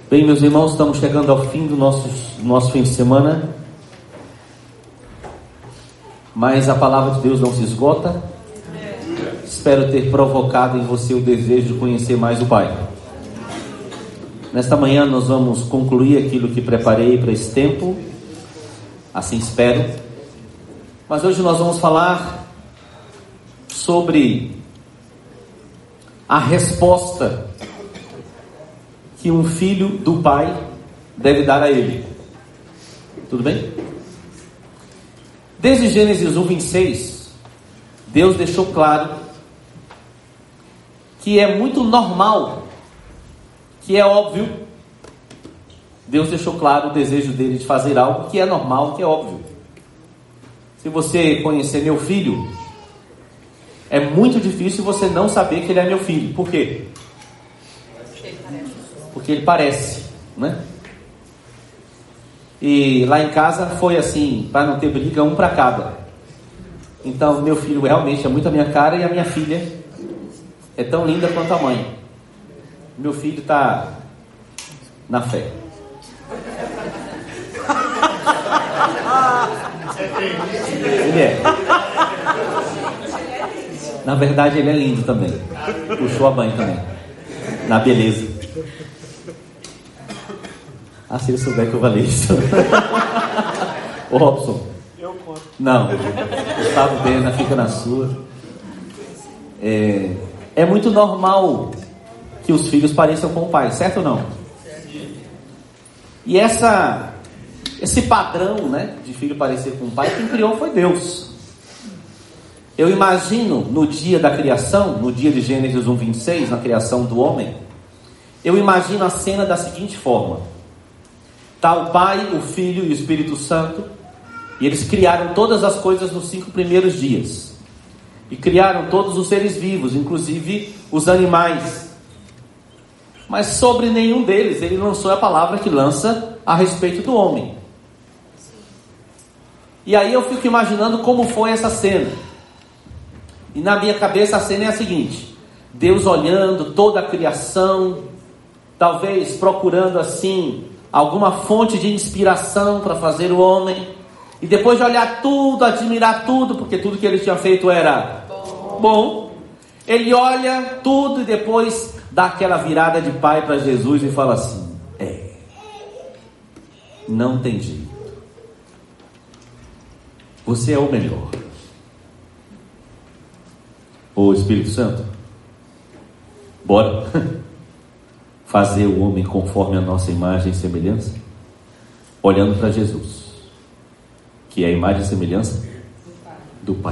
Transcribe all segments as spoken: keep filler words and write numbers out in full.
Bem, meus irmãos, estamos chegando ao fim do nosso, do nosso fim de semana, mas a palavra de Deus não se esgota. Espero ter provocado em você o desejo de conhecer mais o Pai. Nesta manhã nós vamos concluir aquilo que preparei para esse tempo, assim espero. Mas hoje nós vamos falar sobre a resposta que um filho do pai deve dar a ele. Tudo bem? Desde Gênesis um, vinte e seis, Deus deixou claro que é muito normal, que é óbvio. Deus deixou claro o desejo dele de fazer algo que é normal, que é óbvio. Se você conhecer meu filho, é muito difícil você não saber que ele é meu filho. Por quê? Porque ele parece, né? E lá em casa foi assim, para não ter briga, um para cada. Então meu filho realmente é muito a minha cara, e a minha filha é tão linda quanto a mãe. Meu filho está na fé. Ele é. Na verdade ele é lindo também. Puxou a mãe também, na beleza. Ah, se ele souber que eu falei isso. Ô Robson. Eu conto. Não, Gustavo Bena, fica na sua. É, é muito normal que os filhos pareçam com o pai, certo ou não? E essa, esse padrão, né, de filho parecer com o pai, quem criou foi Deus. Eu imagino no dia da criação, no dia de Gênesis um, vinte e seis, na criação do homem, eu imagino a cena da seguinte forma: está o Pai, o Filho e o Espírito Santo, e eles criaram todas as coisas nos cinco primeiros dias, e criaram todos os seres vivos, inclusive os animais. Mas sobre nenhum deles ele lançou a palavra que lança a respeito do homem. E aí eu fico imaginando como foi essa cena. E na minha cabeça a cena é a seguinte: Deus olhando toda a criação, talvez procurando assim alguma fonte de inspiração para fazer o homem, e depois de olhar tudo, admirar tudo, porque tudo que ele tinha feito era bom, bom, ele olha tudo e depois dá aquela virada de pai para Jesus e fala assim: é, não tem jeito, você é o melhor. Ô Espírito Santo, bora fazer o homem conforme a nossa imagem e semelhança, olhando para Jesus, que é a imagem e semelhança do Pai.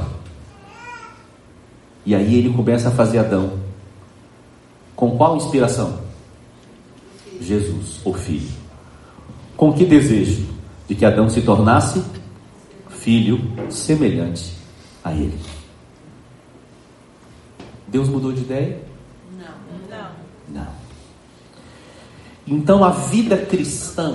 E aí ele começa a fazer Adão. Com qual inspiração? Jesus, o Filho. Com que desejo? De que Adão se tornasse filho semelhante a ele. Deus mudou de ideia? Não. Não. Não. Então a vida cristã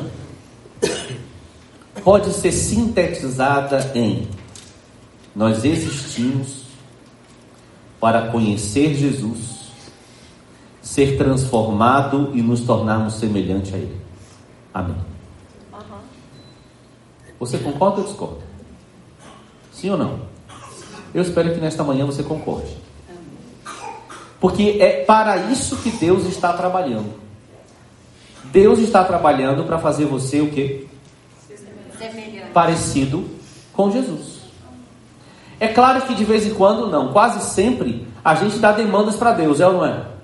pode ser sintetizada em: nós existimos para conhecer Jesus, ser transformado e nos tornarmos semelhante a Ele. Amém. Uhum. Você concorda ou discorda? Sim ou não? Eu espero que nesta manhã você concorde. Porque é para isso que Deus está trabalhando. Deus está trabalhando para fazer você o quê? Parecido com Jesus. É claro que de vez em quando, não, quase sempre, a gente dá demandas para Deus, é ou não é?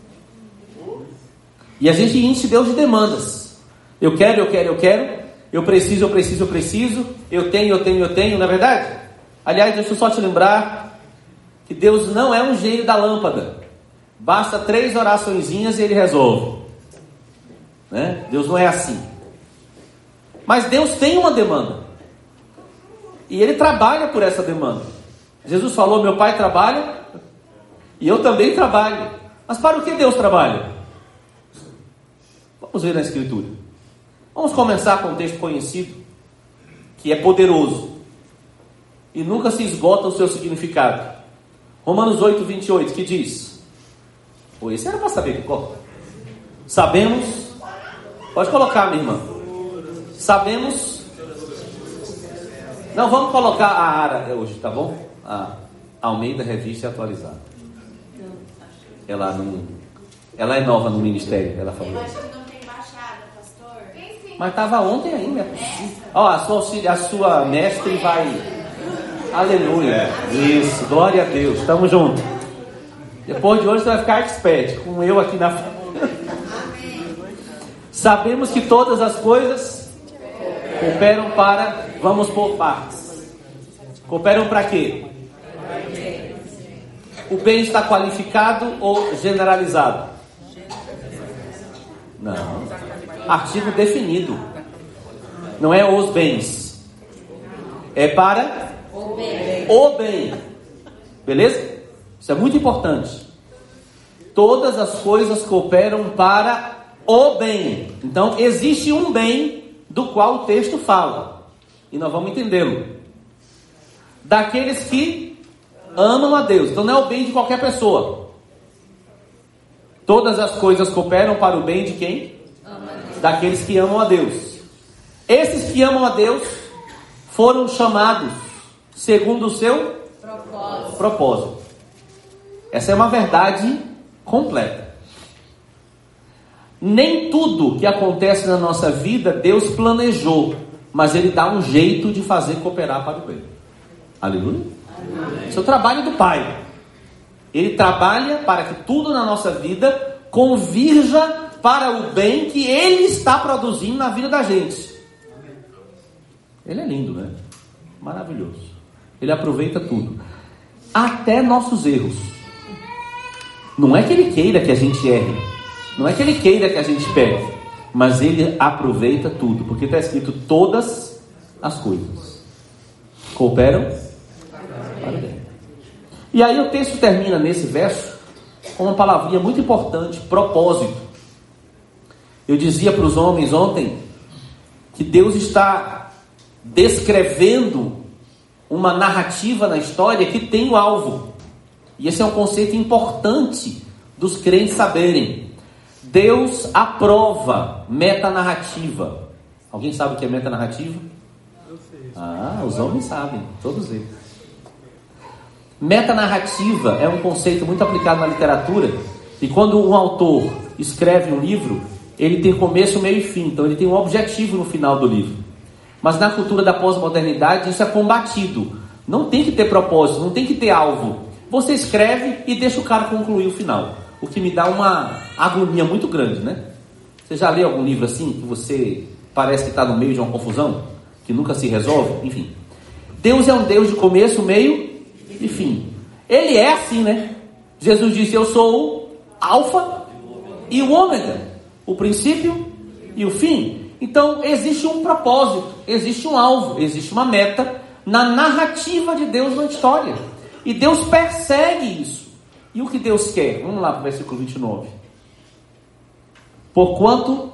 E a gente enche Deus de demandas. Eu quero, eu quero, eu quero. Eu preciso, eu preciso, eu preciso. Eu tenho, eu tenho, eu tenho, não é verdade? Aliás, deixa eu só te lembrar que Deus não é um gênio da lâmpada. Basta três oraçõezinhas e Ele resolve, né? Deus não é assim. Mas Deus tem uma demanda, e Ele trabalha por essa demanda. Jesus falou: meu Pai trabalha, e eu também trabalho. Mas para o que Deus trabalha? Vamos ver na Escritura. Vamos começar com um texto conhecido, que é poderoso, e nunca se esgota o seu significado. Romanos oito, vinte e oito, que diz... Pô, esse era para saber que corta. Sabemos Pode colocar, minha irmã. Sabemos. Não, vamos colocar a Ara hoje, tá bom? A Almeida Revista Atualizada. Ela não. Ela é nova no ministério, ela falou. Eu acho que não tem baixada, pastor. Mas estava ontem ainda. Ó, a sua, auxília, a sua mestre vai. Aleluia. Isso, glória a Deus. Tamo junto. Depois de hoje você vai ficar expert, com eu aqui na frente. Sabemos que todas as coisas cooperam para. Vamos por partes. Cooperam para quê? O bem está qualificado ou generalizado? Não. Artigo definido. Não é os bens. É para o bem. O bem. Beleza? Isso é muito importante. Todas as coisas cooperam para o bem. Então, existe um bem do qual o texto fala. E nós vamos entendê-lo. Daqueles que amam a Deus. Então, não é o bem de qualquer pessoa. Todas as coisas cooperam para o bem de quem? Daqueles que amam a Deus. Esses que amam a Deus foram chamados segundo o seu propósito. propósito. Essa é uma verdade completa. Nem tudo que acontece na nossa vida Deus planejou, mas Ele dá um jeito de fazer cooperar para o bem. Aleluia. Esse é o trabalho do Pai. Ele trabalha para que tudo na nossa vida convirja para o bem que Ele está produzindo na vida da gente. Ele é lindo, né? Maravilhoso. Ele aproveita tudo, até nossos erros. Não é que Ele queira que a gente erre, não é que Ele queira que a gente pegue, mas Ele aproveita tudo, porque está escrito: todas as coisas cooperam para o bem. E aí o texto termina nesse verso com uma palavrinha muito importante: propósito. Eu dizia para os homens ontem que Deus está descrevendo uma narrativa na história que tem o alvo. E esse é um conceito importante dos crentes saberem. Deus aprova metanarrativa. Alguém sabe o que é metanarrativa? Eu sei. Ah, os homens sabem, todos eles. Metanarrativa é um conceito muito aplicado na literatura. E quando um autor escreve um livro, ele tem começo, meio e fim. Então ele tem um objetivo no final do livro. Mas na cultura da pós-modernidade isso é combatido. Não tem que ter propósito, não tem que ter alvo. Você escreve e deixa o cara concluir o final. O que me dá uma agonia muito grande, né? Você já leu algum livro assim, que você parece que está no meio de uma confusão, que nunca se resolve? Enfim. Deus é um Deus de começo, meio e fim. Ele é assim, né? Jesus disse: eu sou o alfa e o ômega, o princípio e o fim. Então existe um propósito, existe um alvo, existe uma meta na narrativa de Deus na história. E Deus persegue isso. E o que Deus quer? Vamos lá para o versículo vinte e nove. Porquanto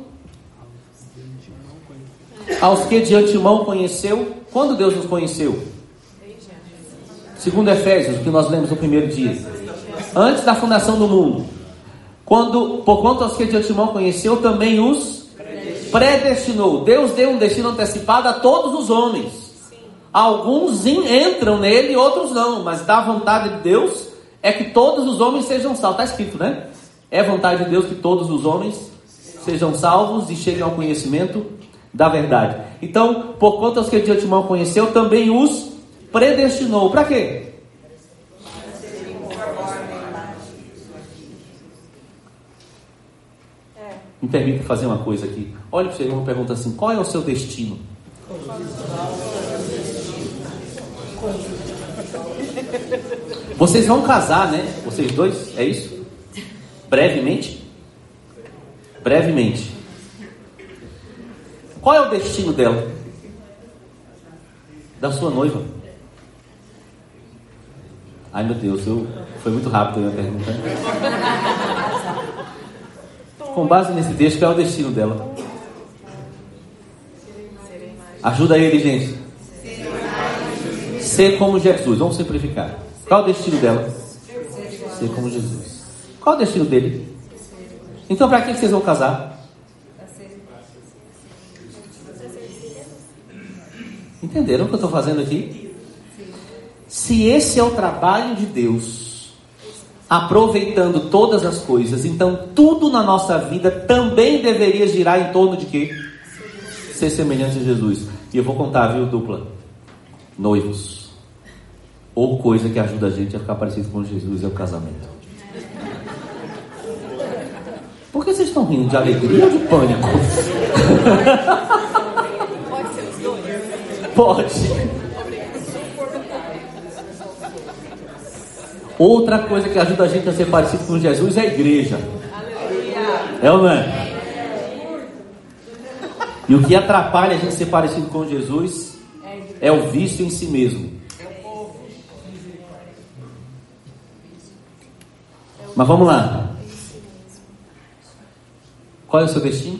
aos que de antemão conheceu. Quando Deus nos conheceu? Segundo Efésios, o que nós lemos no primeiro dia. Antes da fundação do mundo. Quando, porquanto aos que de antemão conheceu, também os predestinou. Deus deu um destino antecipado a todos os homens. Alguns entram nele, outros não. Mas da vontade de Deus é que todos os homens sejam salvos. Está escrito, né? É vontade de Deus que todos os homens sejam salvos e cheguem ao conhecimento da verdade. Então, porquanto aos que de antemão conheceu, também os predestinou. Para quê? Me permita fazer uma coisa aqui. Olha para você, uma pergunta assim: qual é o seu destino? Vocês vão casar, né? Vocês dois, é isso? Brevemente? Brevemente. Qual é o destino dela? Da sua noiva? Ai meu Deus, eu... foi muito rápido a minha pergunta. Com base nesse texto, qual é o destino dela? Ajuda ele, gente. Ser como Jesus. Vamos simplificar. Qual é o destino dela? Ser como Jesus. Qual é o destino dele? Então para que vocês vão casar? Entenderam o que eu estou fazendo aqui? Se esse é o trabalho de Deus, aproveitando todas as coisas, então tudo na nossa vida também deveria girar em torno de quê? Ser semelhante a Jesus. E eu vou contar, viu, dupla? Noivos. Ou coisa que ajuda a gente a ficar parecido com Jesus é o casamento. Por que vocês estão rindo? De alegria ou de pânico? Pode ser os dois? Pode. Outra coisa que ajuda a gente a ser parecido com Jesus é a igreja. É ou não é? E o que atrapalha a gente ser parecido com Jesus é o vício em si mesmo. Mas vamos lá. Qual é o seu destino?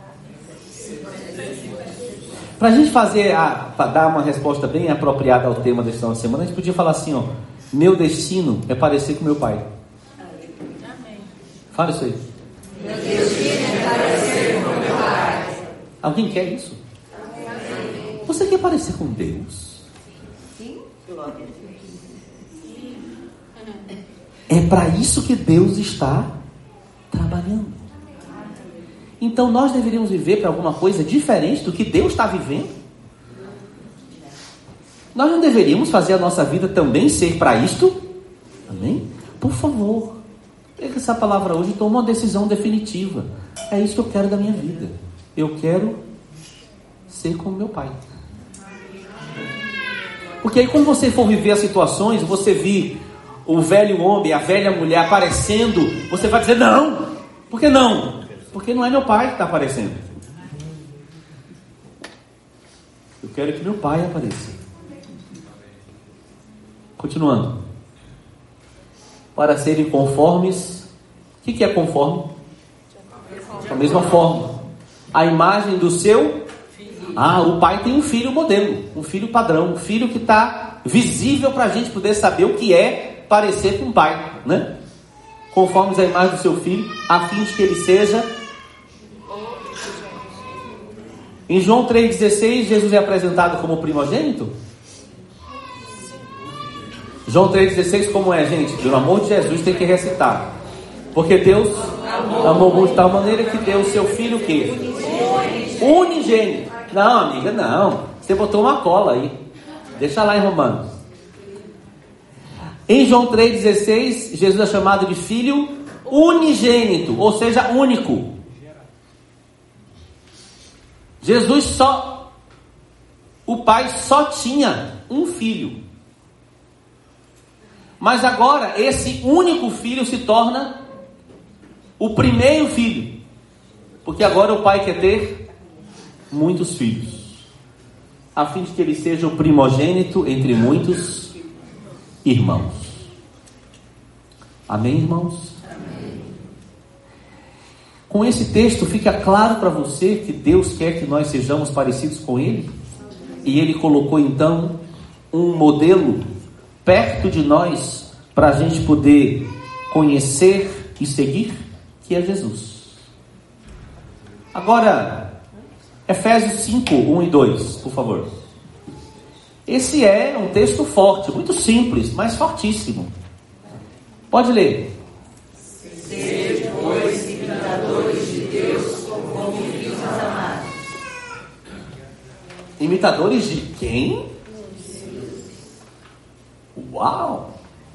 Para a gente fazer, para dar uma resposta bem apropriada ao tema desta semana, a gente podia falar assim, ó: meu destino é parecer com meu pai. Fala isso aí. Meu destino é parecer com meu pai. Alguém quer isso? Você quer parecer com Deus? Sim. É para isso que Deus está trabalhando. Então nós deveríamos viver para alguma coisa diferente do que Deus está vivendo? Nós não deveríamos fazer a nossa vida também ser para isto? Amém? Por favor, pega essa palavra hoje e toma uma decisão definitiva. É isso que eu quero da minha vida. Eu quero ser como meu pai. Porque aí quando você for viver as situações, você vir o velho homem, a velha mulher aparecendo, você vai dizer: não. Por que não? Porque não é meu pai que está aparecendo. Eu quero que meu pai apareça. Continuando. Para serem conformes. O que, que é conforme? Da mesma forma. A imagem do seu. Ah, o pai tem um filho modelo, um filho padrão, um filho que está visível para a gente poder saber o que é parecer com o pai, né? Conforme a imagem do seu filho, a fim de que ele seja. Em João três dezesseis, Jesus é apresentado como primogênito? João três dezesseis, como é, gente? Pelo amor de Jesus, tem que recitar. Porque Deus amou muito de tal maneira que deu o seu filho o quê? Unigênito. Não, amiga, não. Você botou uma cola aí. Deixa lá em Romanos. Em João três dezesseis, Jesus é chamado de filho unigênito, ou seja, único. Jesus só, o pai só tinha um filho. Mas agora esse único filho se torna o primeiro filho. Porque agora o pai quer ter muitos filhos, a fim de que ele seja o primogênito entre muitos irmãos. Amém, irmãos? Amém. Com esse texto fica claro para você que Deus quer que nós sejamos parecidos com Ele. E Ele colocou então um modelo perto de nós para a gente poder conhecer e seguir, que é Jesus. Agora, Efésios cinco, um e dois, por favor. Esse é um texto forte, muito simples, mas fortíssimo. Pode ler. Sejam, pois, imitadores de Deus como filhos amados. Imitadores de quem? Uau!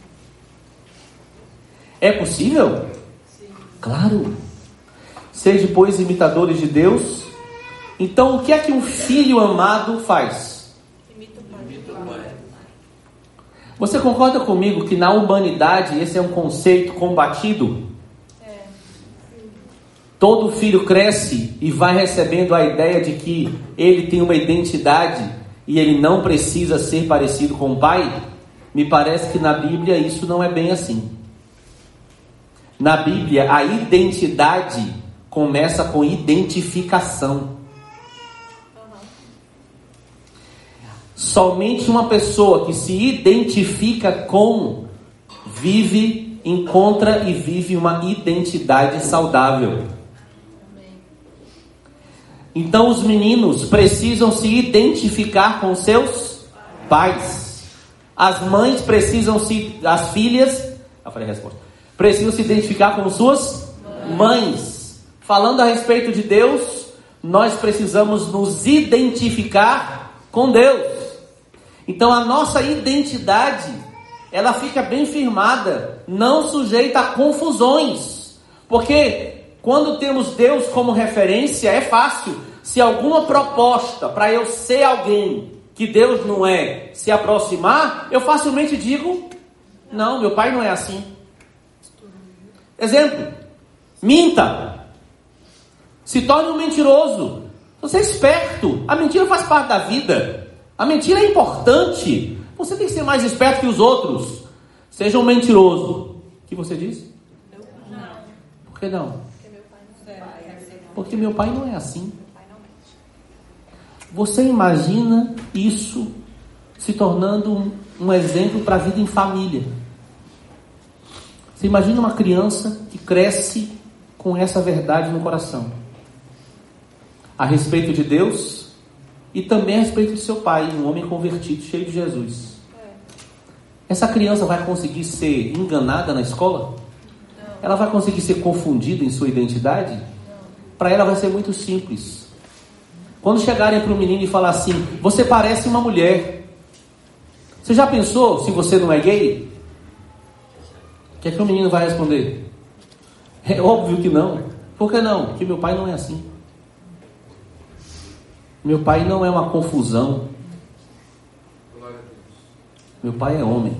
É possível? Sim. Claro. Sejam, pois, imitadores de Deus. Então, o que é que um filho amado faz? Imita o pai. Você concorda comigo que na humanidade esse é um conceito combatido? É. Todo filho cresce e vai recebendo a ideia de que ele tem uma identidade e ele não precisa ser parecido com o pai? Me parece que na Bíblia isso não é bem assim. Na Bíblia, a identidade começa com identificação. Somente uma pessoa que se identifica com, vive, encontra e vive uma identidade saudável. Então os meninos precisam se identificar com seus pais. As mães precisam se, as filhas, eu falei a resposta, precisam se identificar com suas mães. Falando a respeito de Deus, nós precisamos nos identificar com Deus. Então a nossa identidade, ela fica bem firmada, não sujeita a confusões. Porque quando temos Deus como referência, é fácil. Se alguma proposta para eu ser alguém que Deus não é, se aproximar, eu facilmente digo, não, meu pai não é assim. Exemplo, minta. Se torne um mentiroso. Você é esperto. A mentira faz parte da vida. A mentira é importante. Você tem que ser mais esperto que os outros. Seja um mentiroso. O que você diz? Não. Por que não? Porque meu pai não é. Porque meu pai não é assim. Você imagina isso se tornando um, um exemplo para a vida em família. Você imagina uma criança que cresce com essa verdade no coração. A respeito de Deus e também a respeito de seu pai, um homem convertido, cheio de Jesus. Essa criança vai conseguir ser enganada na escola? Não. Ela vai conseguir ser confundida em sua identidade? Para ela vai ser muito simples. Quando chegarem para o menino e falar assim, você parece uma mulher. Você já pensou se você não é gay? O que é que o menino vai responder? É óbvio que não. Por que não? Porque meu pai não é assim. Meu pai não é uma confusão. Meu pai é homem.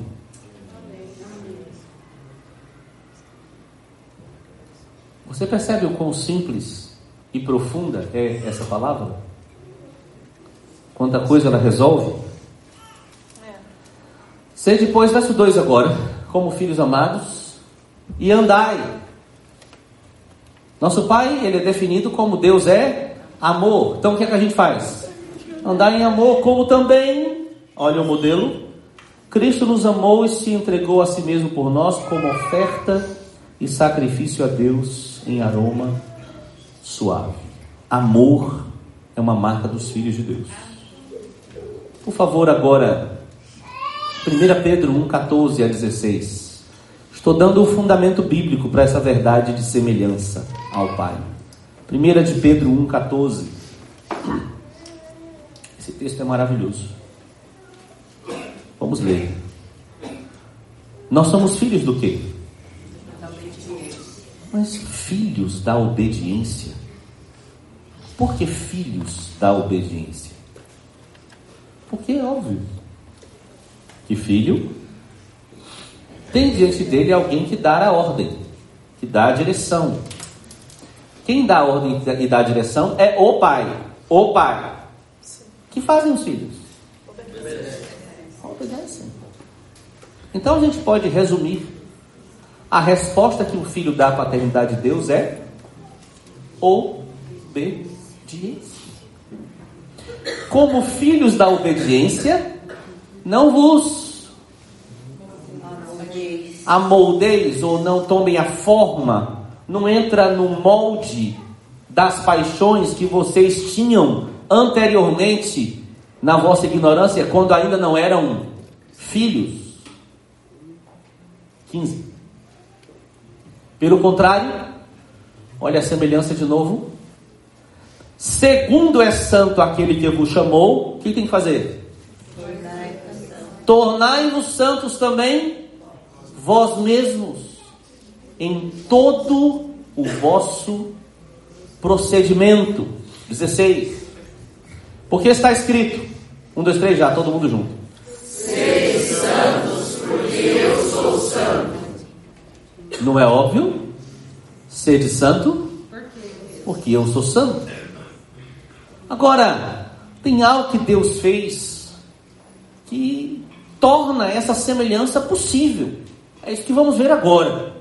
Você percebe o quão simples e profunda é essa palavra? Quanta coisa ela resolve? Sede, depois, verso dois agora, como filhos amados, e andai. Nosso Pai, ele é definido como Deus é amor. Então o que é que a gente faz? Andar em amor, como também, olha o modelo, Cristo nos amou e se entregou a si mesmo por nós como oferta e sacrifício a Deus em aroma suave. Amor é uma marca dos filhos de Deus. Por favor, agora, primeira Pedro um, catorze a dezesseis. Estou dando o fundamento bíblico para essa verdade de semelhança ao Pai. primeira de Pedro um, catorze. Esse texto é maravilhoso. Vamos ler. Nós somos filhos do quê? Da obediência. Mas filhos da obediência. Por que filhos da obediência? Porque é óbvio que filho tem diante dele alguém que dá a ordem, que dá a direção. Quem dá a ordem e dá a direção é o pai. O pai. O que fazem os filhos? Obedecem. Então a gente pode resumir. A resposta que o filho dá à paternidade de Deus é obediência. Como filhos da obediência, não vos amoldeis ou não tomem a forma, não entra no molde das paixões que vocês tinham anteriormente na vossa ignorância, quando ainda não eram filhos. quinze. Pelo contrário, olha a semelhança de novo. Segundo é santo aquele que vos chamou, o que tem que fazer? Tornai-vos santos também vós mesmos em todo o vosso procedimento. dezesseis. Porque está escrito, um, dois, três, já, todo mundo junto. Sede santos, porque eu sou santo. Não é óbvio? Sede santo, porque eu sou santo. Agora, tem algo que Deus fez que torna essa semelhança possível. É isso que vamos ver agora.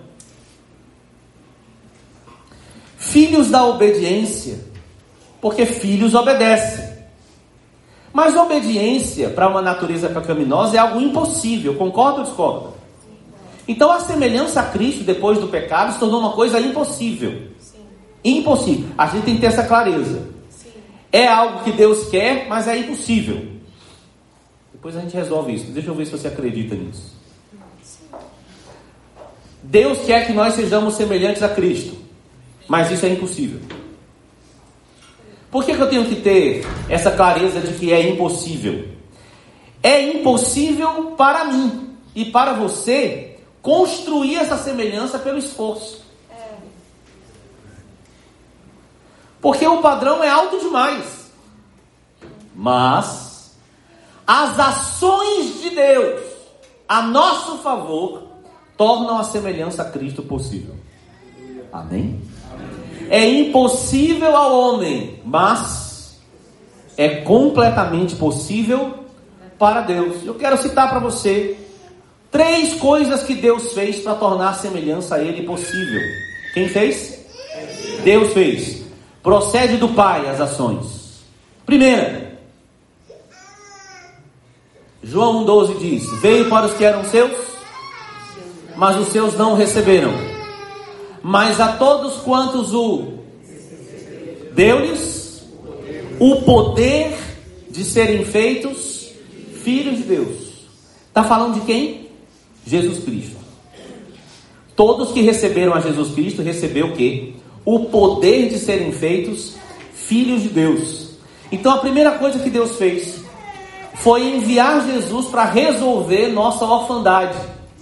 Filhos da obediência, porque filhos obedecem. Mas obediência para uma natureza pecaminosa é algo impossível, concorda ou discorda? Então a semelhança a Cristo depois do pecado se tornou uma coisa impossível. Sim. Impossível. A gente tem que ter essa clareza. Sim. é algo que Deus quer, mas é impossível. Depois a gente resolve isso. Deixa eu ver se você acredita nisso. Deus quer que nós sejamos semelhantes a Cristo, mas isso é impossível. Por que que eu tenho que ter essa clareza de que é impossível? É impossível para mim e para você construir essa semelhança pelo esforço. Porque o padrão é alto demais. Mas as ações de Deus a nosso favor tornam a semelhança a Cristo possível. Amém? É impossível ao homem, mas é completamente possível para Deus. Eu quero citar para você três coisas que Deus fez para tornar a semelhança a Ele possível. Quem fez? Deus fez. Procede do Pai as ações. Primeira, João um doze diz: veio para os que eram seus, mas os seus não o receberam. Mas a todos quantos o deu-lhes o poder de serem feitos filhos de Deus. Está falando de quem? Jesus Cristo. Todos que receberam a Jesus Cristo recebeu o quê? O poder de serem feitos filhos de Deus. Então a primeira coisa que Deus fez foi enviar Jesus para resolver nossa orfandade.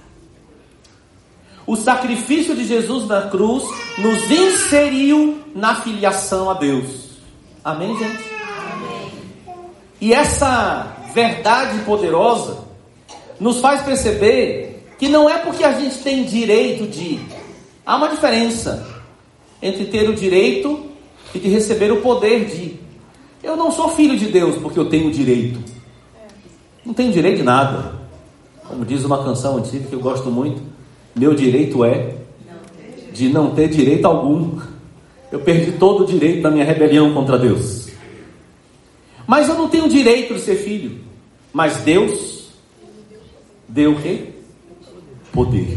O sacrifício de Jesus na cruz nos inseriu na filiação a Deus. Amém, gente? Amém. E essa verdade poderosa nos faz perceber que não é porque a gente tem direito de... Há uma diferença entre ter o direito e de receber o poder de... Eu não sou filho de Deus porque eu tenho direito. Não tenho direito de nada. Como diz uma canção antiga que eu gosto muito: meu direito é de não ter direito algum. Eu perdi todo o direito da minha rebelião contra Deus. Mas eu não tenho direito de ser filho. Mas Deus deu o quê? Poder.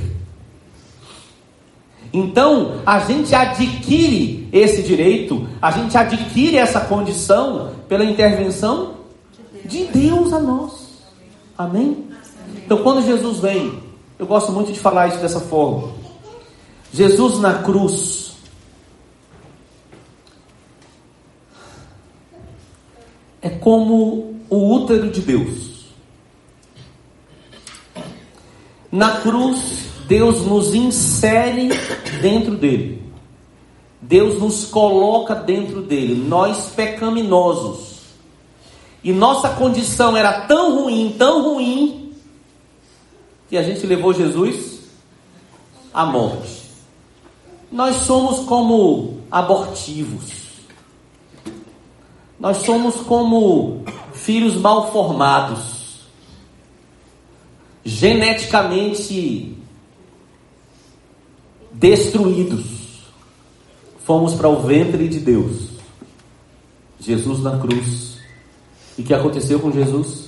Então, a gente adquire esse direito, a gente adquire essa condição pela intervenção de Deus a nós. Amém? Então, quando Jesus vem, eu gosto muito de falar isso dessa forma. Jesus na cruz é como o útero de Deus. Na cruz, Deus nos insere dentro dele. Deus nos coloca dentro dele. Nós pecaminosos. E nossa condição era tão ruim, tão ruim, que a gente levou Jesus à morte. Nós somos como abortivos. Nós somos como filhos mal formados. Geneticamente destruídos. Fomos para o ventre de Deus. Jesus na cruz. E o que aconteceu com Jesus?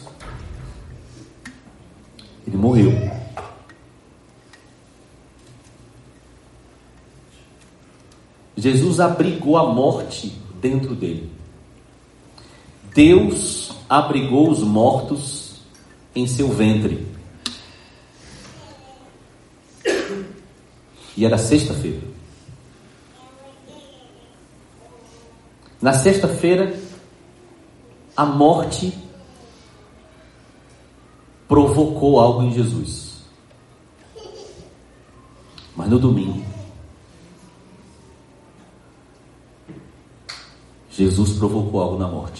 Ele morreu. Jesus abrigou a morte dentro dele. Deus abrigou os mortos em seu ventre. E era sexta-feira. Na sexta-feira, a morte provocou algo em Jesus. Mas no domingo, Jesus provocou algo na morte.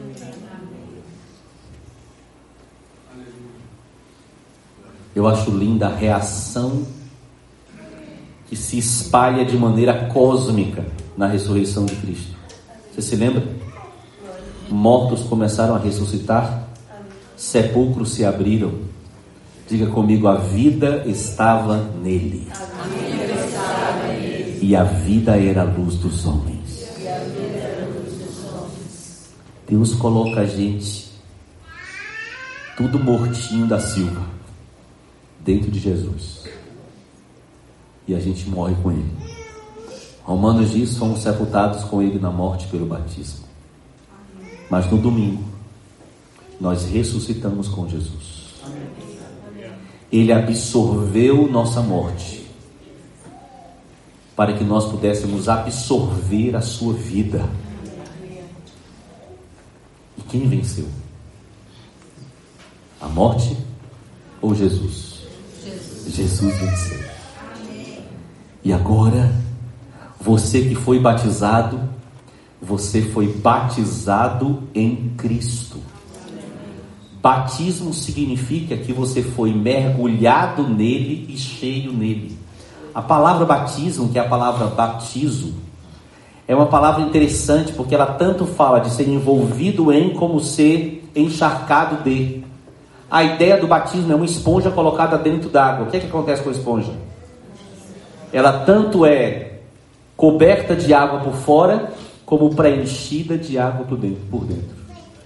Eu acho linda a reação que se espalha de maneira cósmica na ressurreição de Cristo. Você se lembra? Mortos começaram a ressuscitar, sepulcros se abriram. Diga comigo: a vida estava nele. A vida estava nele. E a vida era a luz dos homens. E a vida era a luz dos homens. Deus coloca a gente tudo mortinho da Silva dentro de Jesus. E a gente morre com ele. Romanos diz: fomos sepultados com ele na morte pelo batismo. Mas no domingo, nós ressuscitamos com Jesus. Ele absorveu nossa morte, para que nós pudéssemos absorver a sua vida. E quem venceu? A morte ou Jesus? Jesus, Jesus venceu. E agora, você que foi batizado, você foi batizado em Cristo. Batismo significa que você foi mergulhado nele e cheio nele. A palavra batismo, que é a palavra batizo, é uma palavra interessante, porque ela tanto fala de ser envolvido em, como ser encharcado de. A ideia do batismo é uma esponja colocada dentro d'água. O que é que acontece com a esponja? Ela tanto é coberta de água por fora, como preenchida de água por dentro. Por dentro.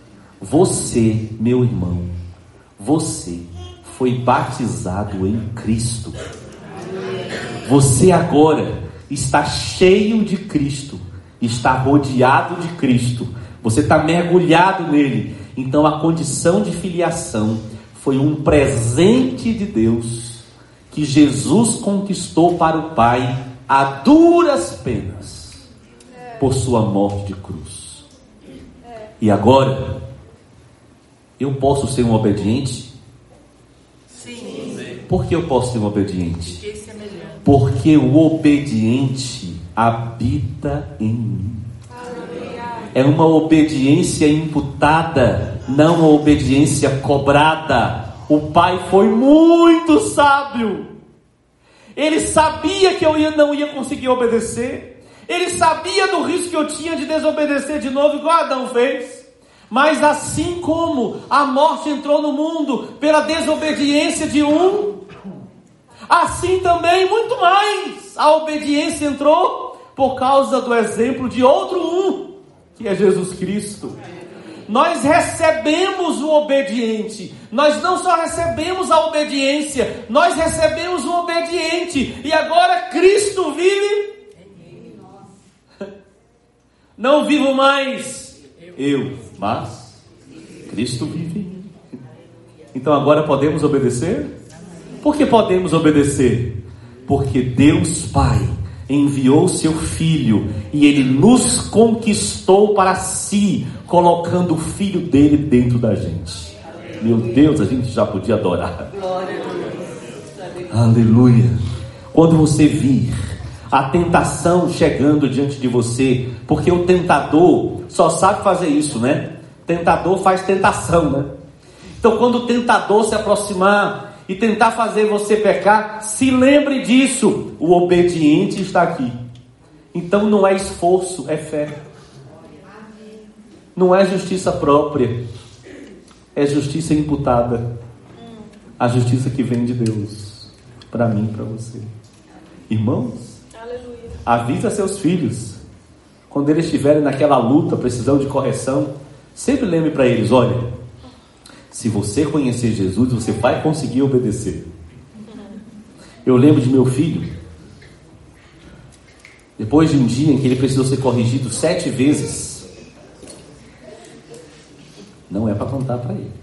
Você, meu irmão, você foi batizado em Cristo. Você agora está cheio de Cristo, está rodeado de Cristo, você está mergulhado nele. Então a condição de filiação foi um presente de Deus, que Jesus conquistou para o Pai a duras penas, por sua morte de cruz. E agora, eu posso ser um obediente? Sim. Por que eu posso ser um obediente? Porque o obediente habita em mim. É uma obediência imputada, não uma obediência cobrada. O Pai foi muito sábio. Ele sabia que eu ia, não ia conseguir obedecer. Ele sabia do risco que eu tinha de desobedecer de novo, igual Adão fez. Mas assim como a morte entrou no mundo pela desobediência de um, assim também, muito mais, a obediência entrou por causa do exemplo de outro um, que é Jesus Cristo. Nós recebemos o obediente. Nós não só recebemos a obediência, nós recebemos o obediente. E agora Cristo vive. Não vivo mais eu, mas Cristo vive em mim. Então agora podemos obedecer? Por que podemos obedecer? Porque Deus Pai enviou seu Filho e Ele nos conquistou para si, colocando o Filho dele dentro da gente. Meu Deus, a gente já podia adorar. Glória a Deus. Aleluia. Quando você vir a tentação chegando diante de você, porque o tentador só sabe fazer isso, né? Tentador faz tentação, né? Então quando o tentador se aproximar e tentar fazer você pecar, se lembre disso: o obediente está aqui. Então não é esforço, é fé. Não é justiça própria, é justiça imputada. A justiça que vem de Deus, para mim e para você. Irmãos, avisa seus filhos, quando eles estiverem naquela luta, precisando de correção, sempre lembre para eles: olha, se você conhecer Jesus, você vai conseguir obedecer. Eu lembro de meu filho, depois de um dia em que ele precisou ser corrigido sete vezes. Não é para contar para ele.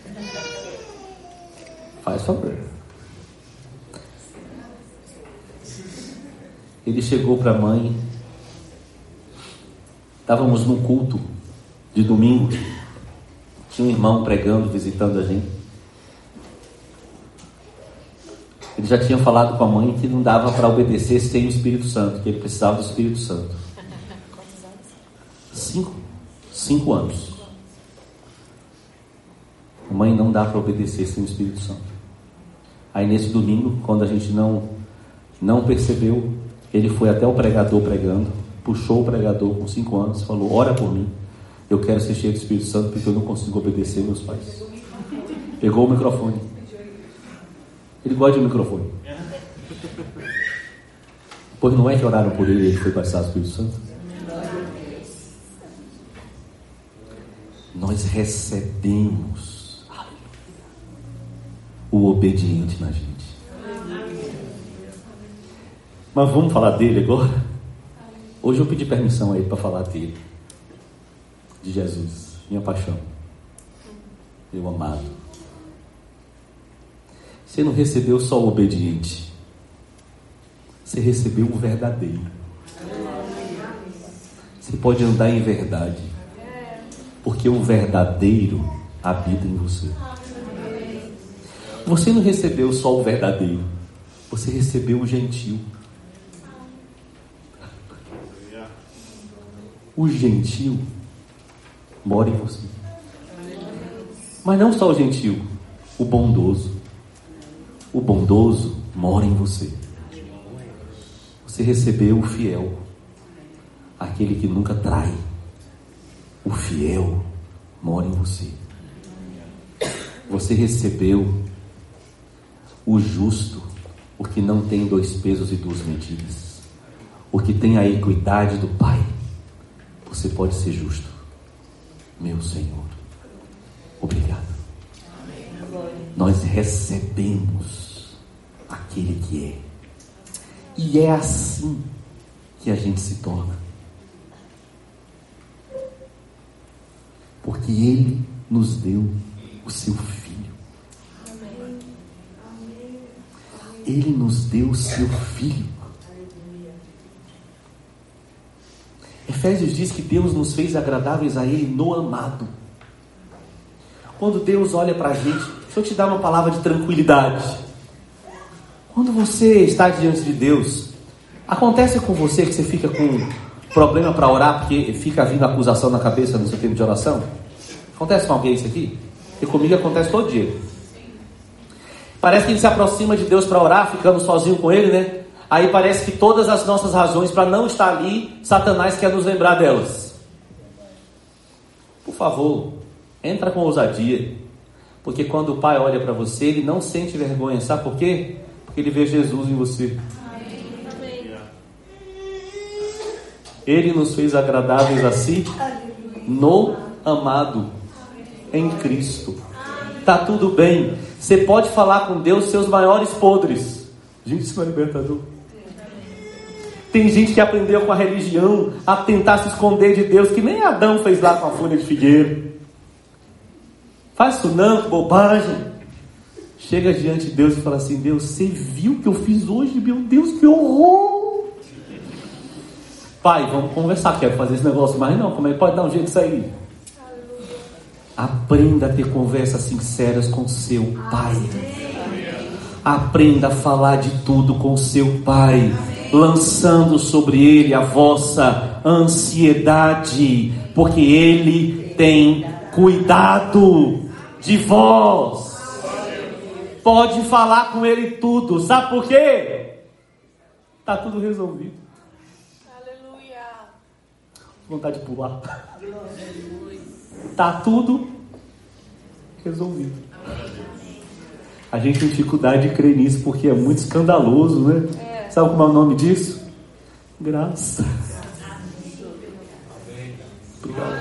Faz favor. Ele chegou para a mãe. Estávamos num culto de domingo. Tinha um irmão pregando, visitando a gente. Ele já tinha falado com a mãe que não dava para obedecer sem o Espírito Santo, que ele precisava do Espírito Santo. Quantos anos? Cinco. Cinco anos. A mãe, não dá para obedecer sem o Espírito Santo. Aí nesse domingo, quando a gente não, não percebeu, ele foi até o pregador pregando, puxou o pregador com cinco anos, falou: ora por mim, eu quero ser cheio do Espírito Santo porque eu não consigo obedecer meus pais. Pegou o microfone. Ele gosta de microfone. Pois não é que oraram por ele e ele foi batizado do Espírito Santo? Nós recebemos o obediente na gente. Mas vamos falar dele agora? Hoje eu pedi permissão a ele para falar dele, de Jesus. minha paixão, meu amado. Você não recebeu só o obediente, você recebeu o verdadeiro. Você pode andar em verdade, porque o verdadeiro habita em você. Você não recebeu só o verdadeiro, você recebeu o gentil. O gentil mora em você. Mas não só o gentil, o bondoso. O bondoso mora em você. Você recebeu o fiel, aquele que nunca trai. O fiel mora em você. Você recebeu o justo, o que não tem dois pesos e duas medidas, o que tem a equidade do Pai. Você pode ser justo, meu Senhor. Obrigado. Nós recebemos aquele que é, e é assim que a gente se torna, porque Ele nos deu o seu Filho. Ele nos deu o seu Filho. Efésios diz que Deus nos fez agradáveis a Ele no amado. Quando Deus olha para a gente, deixa eu te dar uma palavra de tranquilidade. Quando você está diante de Deus, acontece com você que você fica com problema para orar, porque fica vindo acusação na cabeça no seu tempo de oração? Acontece com alguém isso aqui? Porque comigo acontece todo dia. Parece que a gente se aproxima de Deus para orar, ficando sozinho com Ele, né? Aí parece que todas as nossas razões para não estar ali, Satanás quer nos lembrar delas. Por favor, entra com ousadia. Porque quando o Pai olha para você, Ele não sente vergonha. Sabe por quê? Porque Ele vê Jesus em você. Ele nos fez agradáveis a si no amado, em Cristo. Tá tudo bem. Você pode falar com Deus seus maiores podres. Gente, isso é libertador. Tem gente que aprendeu com a religião a tentar se esconder de Deus, que nem Adão fez lá com a folha de figueira. Faz isso não, bobagem. Chega diante de Deus e fala assim: Deus, você viu o que eu fiz hoje? Meu Deus, que horror! Pai, vamos conversar, quero fazer esse negócio, mas não, como é que pode dar um jeito disso aí? Aprenda a ter conversas sinceras com seu Pai. Aprenda a falar de tudo com seu Pai, lançando sobre Ele a vossa ansiedade, porque Ele tem cuidado de vós. Pode falar com Ele tudo. Sabe por quê? Está tudo resolvido. Aleluia. Vontade de pular. Está tudo resolvido. A gente tem dificuldade de crer nisso porque é muito escandaloso, né? É. Sabe como é o nome disso? Graça. Obrigado.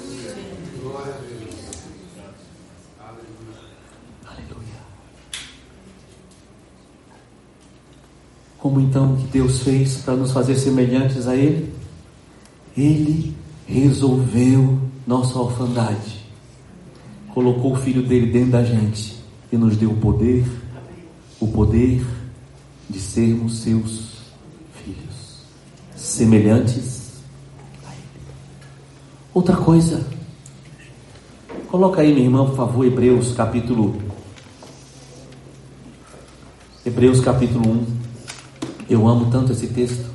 Aleluia. Como então que Deus fez para nos fazer semelhantes a Ele? Ele resolveu nossa orfandade. Colocou o Filho dele dentro da gente e nos deu o poder, o poder de sermos seus filhos, semelhantes a Ele. Outra coisa, coloca aí, minha irmã, por favor, Hebreus capítulo Hebreus capítulo um. Eu amo tanto esse texto.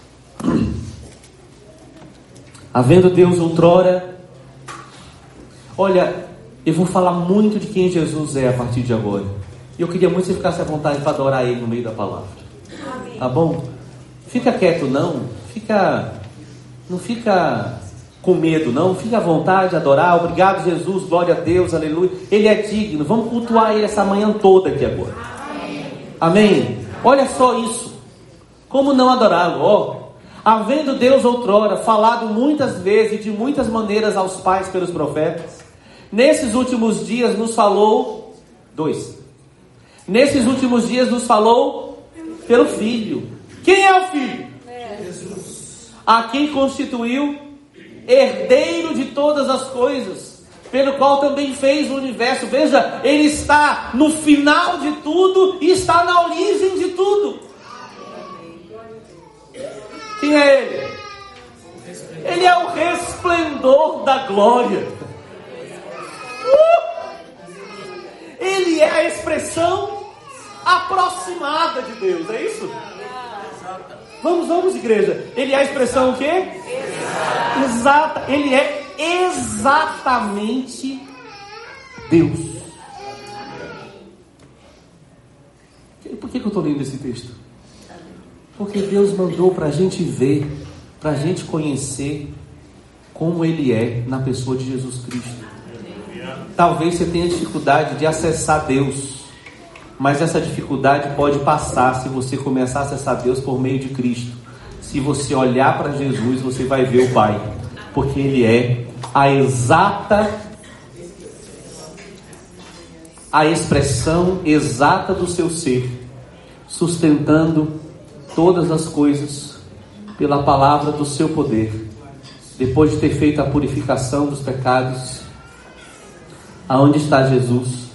Havendo Deus outrora, olha, eu vou falar muito de quem Jesus é a partir de agora. E eu queria muito que você ficasse à vontade para adorar Ele no meio da palavra. Amém. Tá bom? Fica quieto não. Fica, não fica com medo não. Fica à vontade de adorar. Obrigado Jesus, glória a Deus, aleluia. Ele é digno. Vamos cultuar Ele essa manhã toda aqui agora. Amém. Amém. Olha só isso. Como não adorá-lo? Ó. Havendo Deus outrora falado muitas vezes e de muitas maneiras aos pais pelos profetas, nesses últimos dias nos falou, dois, nesses últimos dias nos falou pelo Filho. Quem é o Filho? Jesus. A quem constituiu herdeiro de todas as coisas, pelo qual também fez o universo. Veja, Ele está no final de tudo e está na origem de tudo. Quem é Ele? Ele é o resplendor da glória. Uh! Ele é a expressão aproximada de Deus, é isso? Vamos, vamos, igreja. Ele é a expressão o quê? Exata. Exata. Ele é exatamente Deus. Por que que eu estou lendo esse texto? Porque Deus mandou para a gente ver, para a gente conhecer como Ele é na pessoa de Jesus Cristo. Talvez você tenha dificuldade de acessar Deus, mas essa dificuldade pode passar se você começar a acessar Deus por meio de Cristo. Se você olhar para Jesus, você vai ver o Pai, porque Ele é a exata, a expressão exata do seu ser, sustentando todas as coisas pela palavra do seu poder. Depois de ter feito a purificação dos pecados, aonde está Jesus?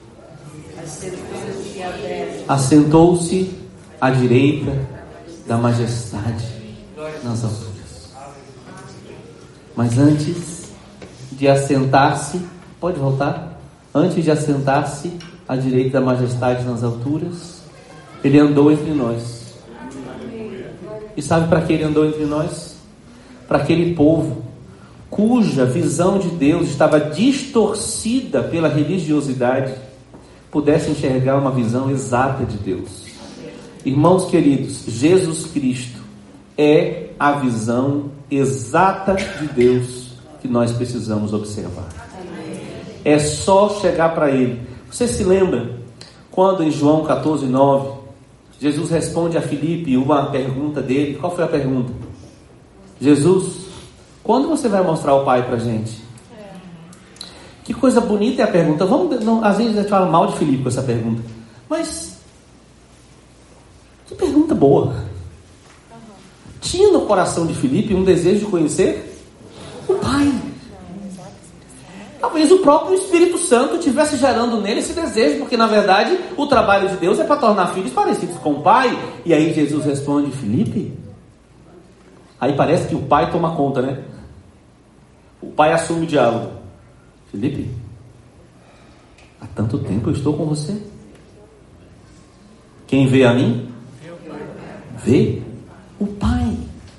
Assentou-se à direita da majestade nas alturas. Mas antes de assentar-se, pode voltar? Antes de assentar-se à direita da majestade nas alturas, Ele andou entre nós. E sabe para que Ele andou entre nós? Para aquele povo cuja visão de Deus estava distorcida pela religiosidade, pudesse enxergar uma visão exata de Deus. Irmãos queridos, Jesus Cristo é a visão exata de Deus que nós precisamos observar. É só chegar para Ele. Você se lembra quando em João catorze, nove, Jesus responde a Filipe uma pergunta dele? Qual foi a pergunta? Jesus, quando você vai mostrar o Pai para a gente? É. Que coisa bonita é a pergunta. Vamos, não, às vezes a gente fala mal de Filipe com essa pergunta, mas que pergunta boa. Uhum. Tinha no coração de Filipe um desejo de conhecer o Pai. Talvez o próprio Espírito Santo estivesse gerando nele esse desejo, porque na verdade o trabalho de Deus é para tornar filhos parecidos com o Pai. E aí Jesus responde: Filipe. Aí parece que o Pai toma conta, né? O Pai assume o diálogo. Filipe, há tanto tempo eu estou com você. Quem vê a mim, vê o Pai.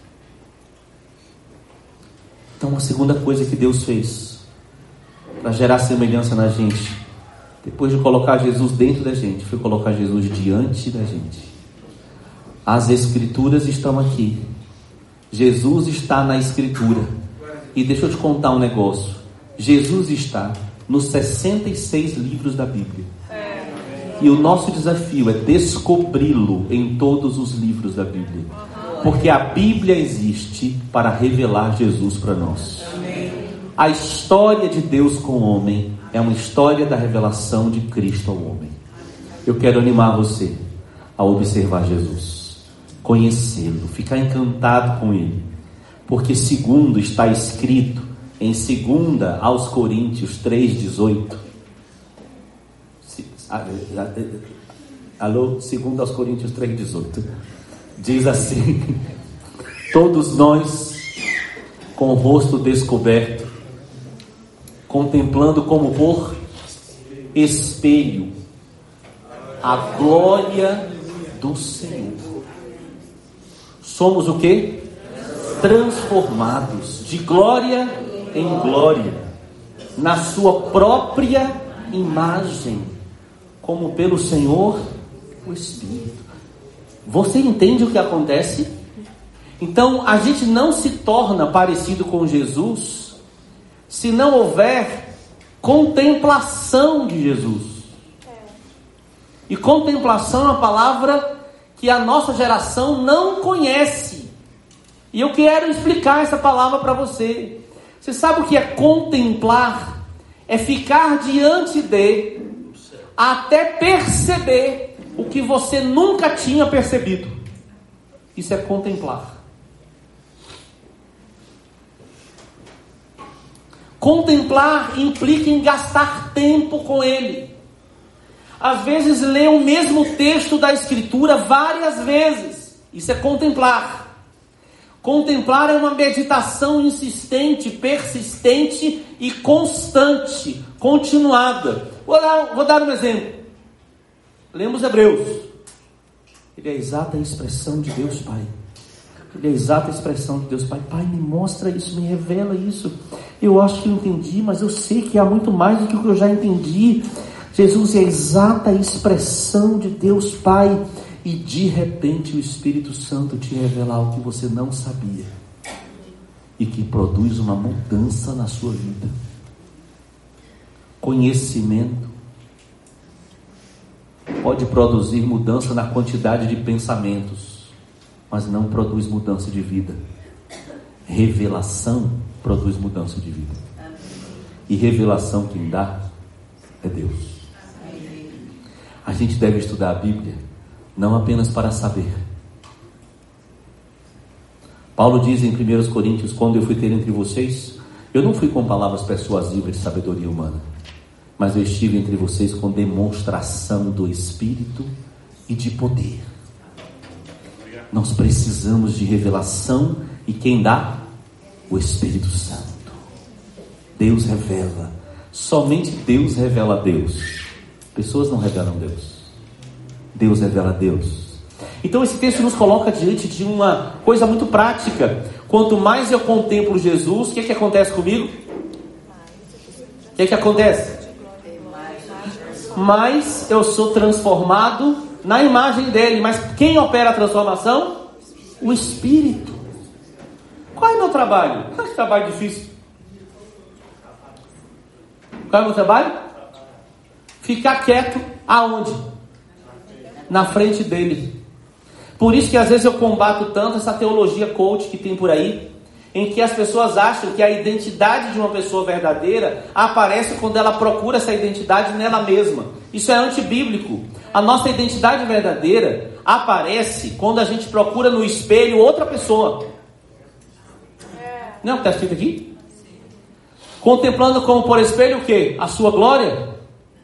Então a segunda coisa que Deus fez para gerar semelhança na gente, depois de colocar Jesus dentro da gente, foi colocar Jesus diante da gente. As Escrituras estão aqui. Jesus está na Escritura. E deixa eu te contar um negócio. Jesus está nos sessenta e seis livros da Bíblia. E o nosso desafio é descobri-lo em todos os livros da Bíblia. Porque a Bíblia existe para revelar Jesus para nós. A história de Deus com o homem é uma história da revelação de Cristo ao homem. Eu quero animar você a observar Jesus, conhecê-lo, ficar encantado com ele, porque segundo está escrito em segunda aos Coríntios três, dezoito. Alô? Segunda aos Coríntios três, dezoito. Diz assim: todos nós com o rosto descoberto, contemplando como por espelho a glória do Senhor, somos o quê? Transformados de glória em glória, na sua própria imagem, como pelo Senhor o Espírito. Você entende o que acontece? Então a gente não se torna parecido com Jesus se não houver contemplação de Jesus. E contemplação é uma palavra que a nossa geração não conhece. E eu quero explicar essa palavra para você. Você sabe o que é contemplar? É ficar diante de, até perceber o que você nunca tinha percebido. Isso é contemplar. Contemplar implica em gastar tempo com Ele. Às vezes lê o mesmo texto da Escritura várias vezes. Isso é contemplar. Contemplar é uma meditação insistente, persistente e constante, continuada. Vou dar, vou dar um exemplo. Lemos Hebreus. Ele é a exata expressão de Deus Pai. Ele é a exata expressão de Deus Pai. Pai, me mostra isso, me revela isso. Eu acho que eu entendi, mas eu sei que há muito mais do que o que eu já entendi. Jesus é a exata expressão de Deus Pai. E de repente o Espírito Santo te revela algo que você não sabia. E que produz uma mudança na sua vida. Conhecimento pode produzir mudança na quantidade de pensamentos, mas não produz mudança de vida. Revelação produz mudança de vida. E revelação quem dá é Deus. A gente deve estudar a Bíblia não apenas para saber. Paulo diz em primeira Coríntios: quando eu fui ter entre vocês, eu não fui com palavras persuasivas de sabedoria humana, mas eu estive entre vocês com demonstração do Espírito e de poder. Nós precisamos de revelação, e quem dá? O Espírito Santo. Deus revela. Somente Deus revela a Deus. Pessoas não revelam Deus. Deus revela a Deus. Então esse texto nos coloca diante de uma coisa muito prática. Quanto mais eu contemplo Jesus, o que, que acontece comigo? O que, que acontece? Mais eu sou transformado na imagem dele. Mas quem opera a transformação? O Espírito. Qual é o meu trabalho? Qual é o trabalho difícil? Qual é o meu trabalho? Ficar quieto aonde? Na frente dele. Por isso que às vezes eu combato tanto essa teologia coach que tem por aí, em que as pessoas acham que a identidade de uma pessoa verdadeira aparece quando ela procura essa identidade nela mesma. Isso é antibíblico. A nossa identidade verdadeira aparece quando a gente procura no espelho outra pessoa. Não é o que está escrito aqui? Contemplando como por espelho o quê? A sua glória?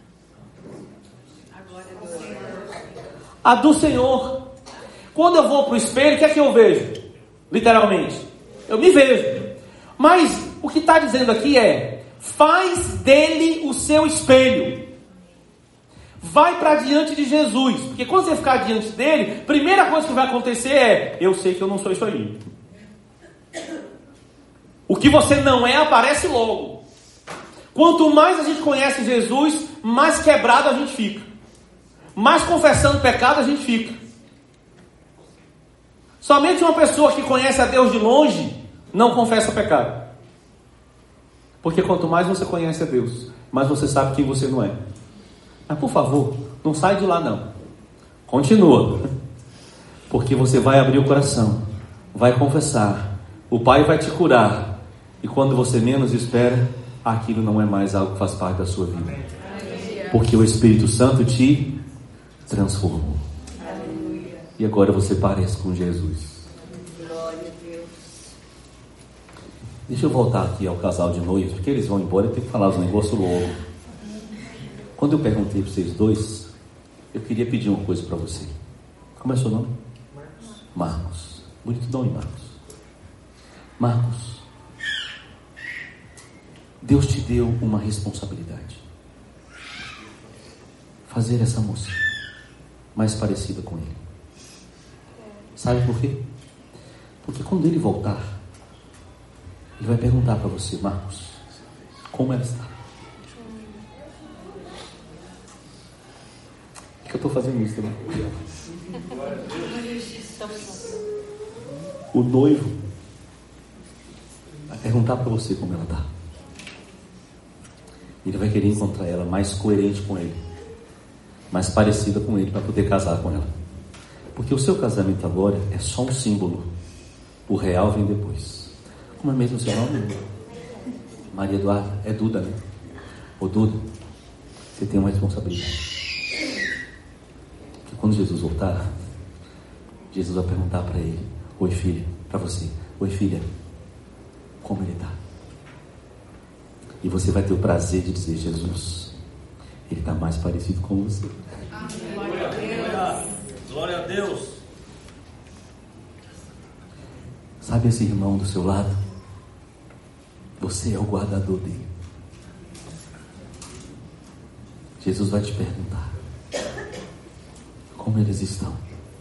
A do Senhor. Quando eu vou para o espelho, o que é que eu vejo? Literalmente, eu me vejo. Mas o que está dizendo aqui é: faz dele o seu espelho. Vai para diante de Jesus. Porque quando você ficar diante dele, primeira coisa que vai acontecer é: eu sei que eu não sou isso aí. O que você não é aparece logo. Quanto mais a gente conhece Jesus, mais quebrado a gente fica. Mais confessando pecado a gente fica. Somente uma pessoa que conhece a Deus de longe não confessa pecado. Porque quanto mais você conhece a Deus, mais você sabe quem você não é. Mas por favor, não sai de lá não. Continua. Porque você vai abrir o coração, vai confessar, o Pai vai te curar. E quando você menos espera, aquilo não é mais algo que faz parte da sua vida. Porque o Espírito Santo te transformou. Aleluia. E agora você parece com Jesus. Glória a Deus. Deixa eu voltar aqui ao casal de noivos, porque eles vão embora e tem que falar os negócios logo. Quando eu perguntei para vocês dois, eu queria pedir uma coisa para você. Como é seu nome? Marcos. Marcos. Bonito nome, Marcos. Marcos, Deus te deu uma responsabilidade. Fazer essa moça mais parecida com ele. Sabe por quê? Porque quando ele voltar, ele vai perguntar para você: Marcos, como ela está? Por que eu estou fazendo isso também? O noivo vai perguntar para você como ela está. Ele vai querer encontrar ela mais coerente com ele, mais parecida com ele, para poder casar com ela. Porque o seu casamento agora é só um símbolo. O real vem depois. Como é mesmo o seu nome? Maria Eduarda. É Duda, né? Ô Duda, você tem uma responsabilidade. Porque quando Jesus voltar, Jesus vai perguntar para ele: oi filha, para você, oi filha, como ele está? E você vai ter o prazer de dizer: Jesus, Ele está mais parecido com você. Glória a Deus. Glória a Deus. Sabe esse irmão do seu lado? Você é o guardador dele. Jesus vai te perguntar como eles estão.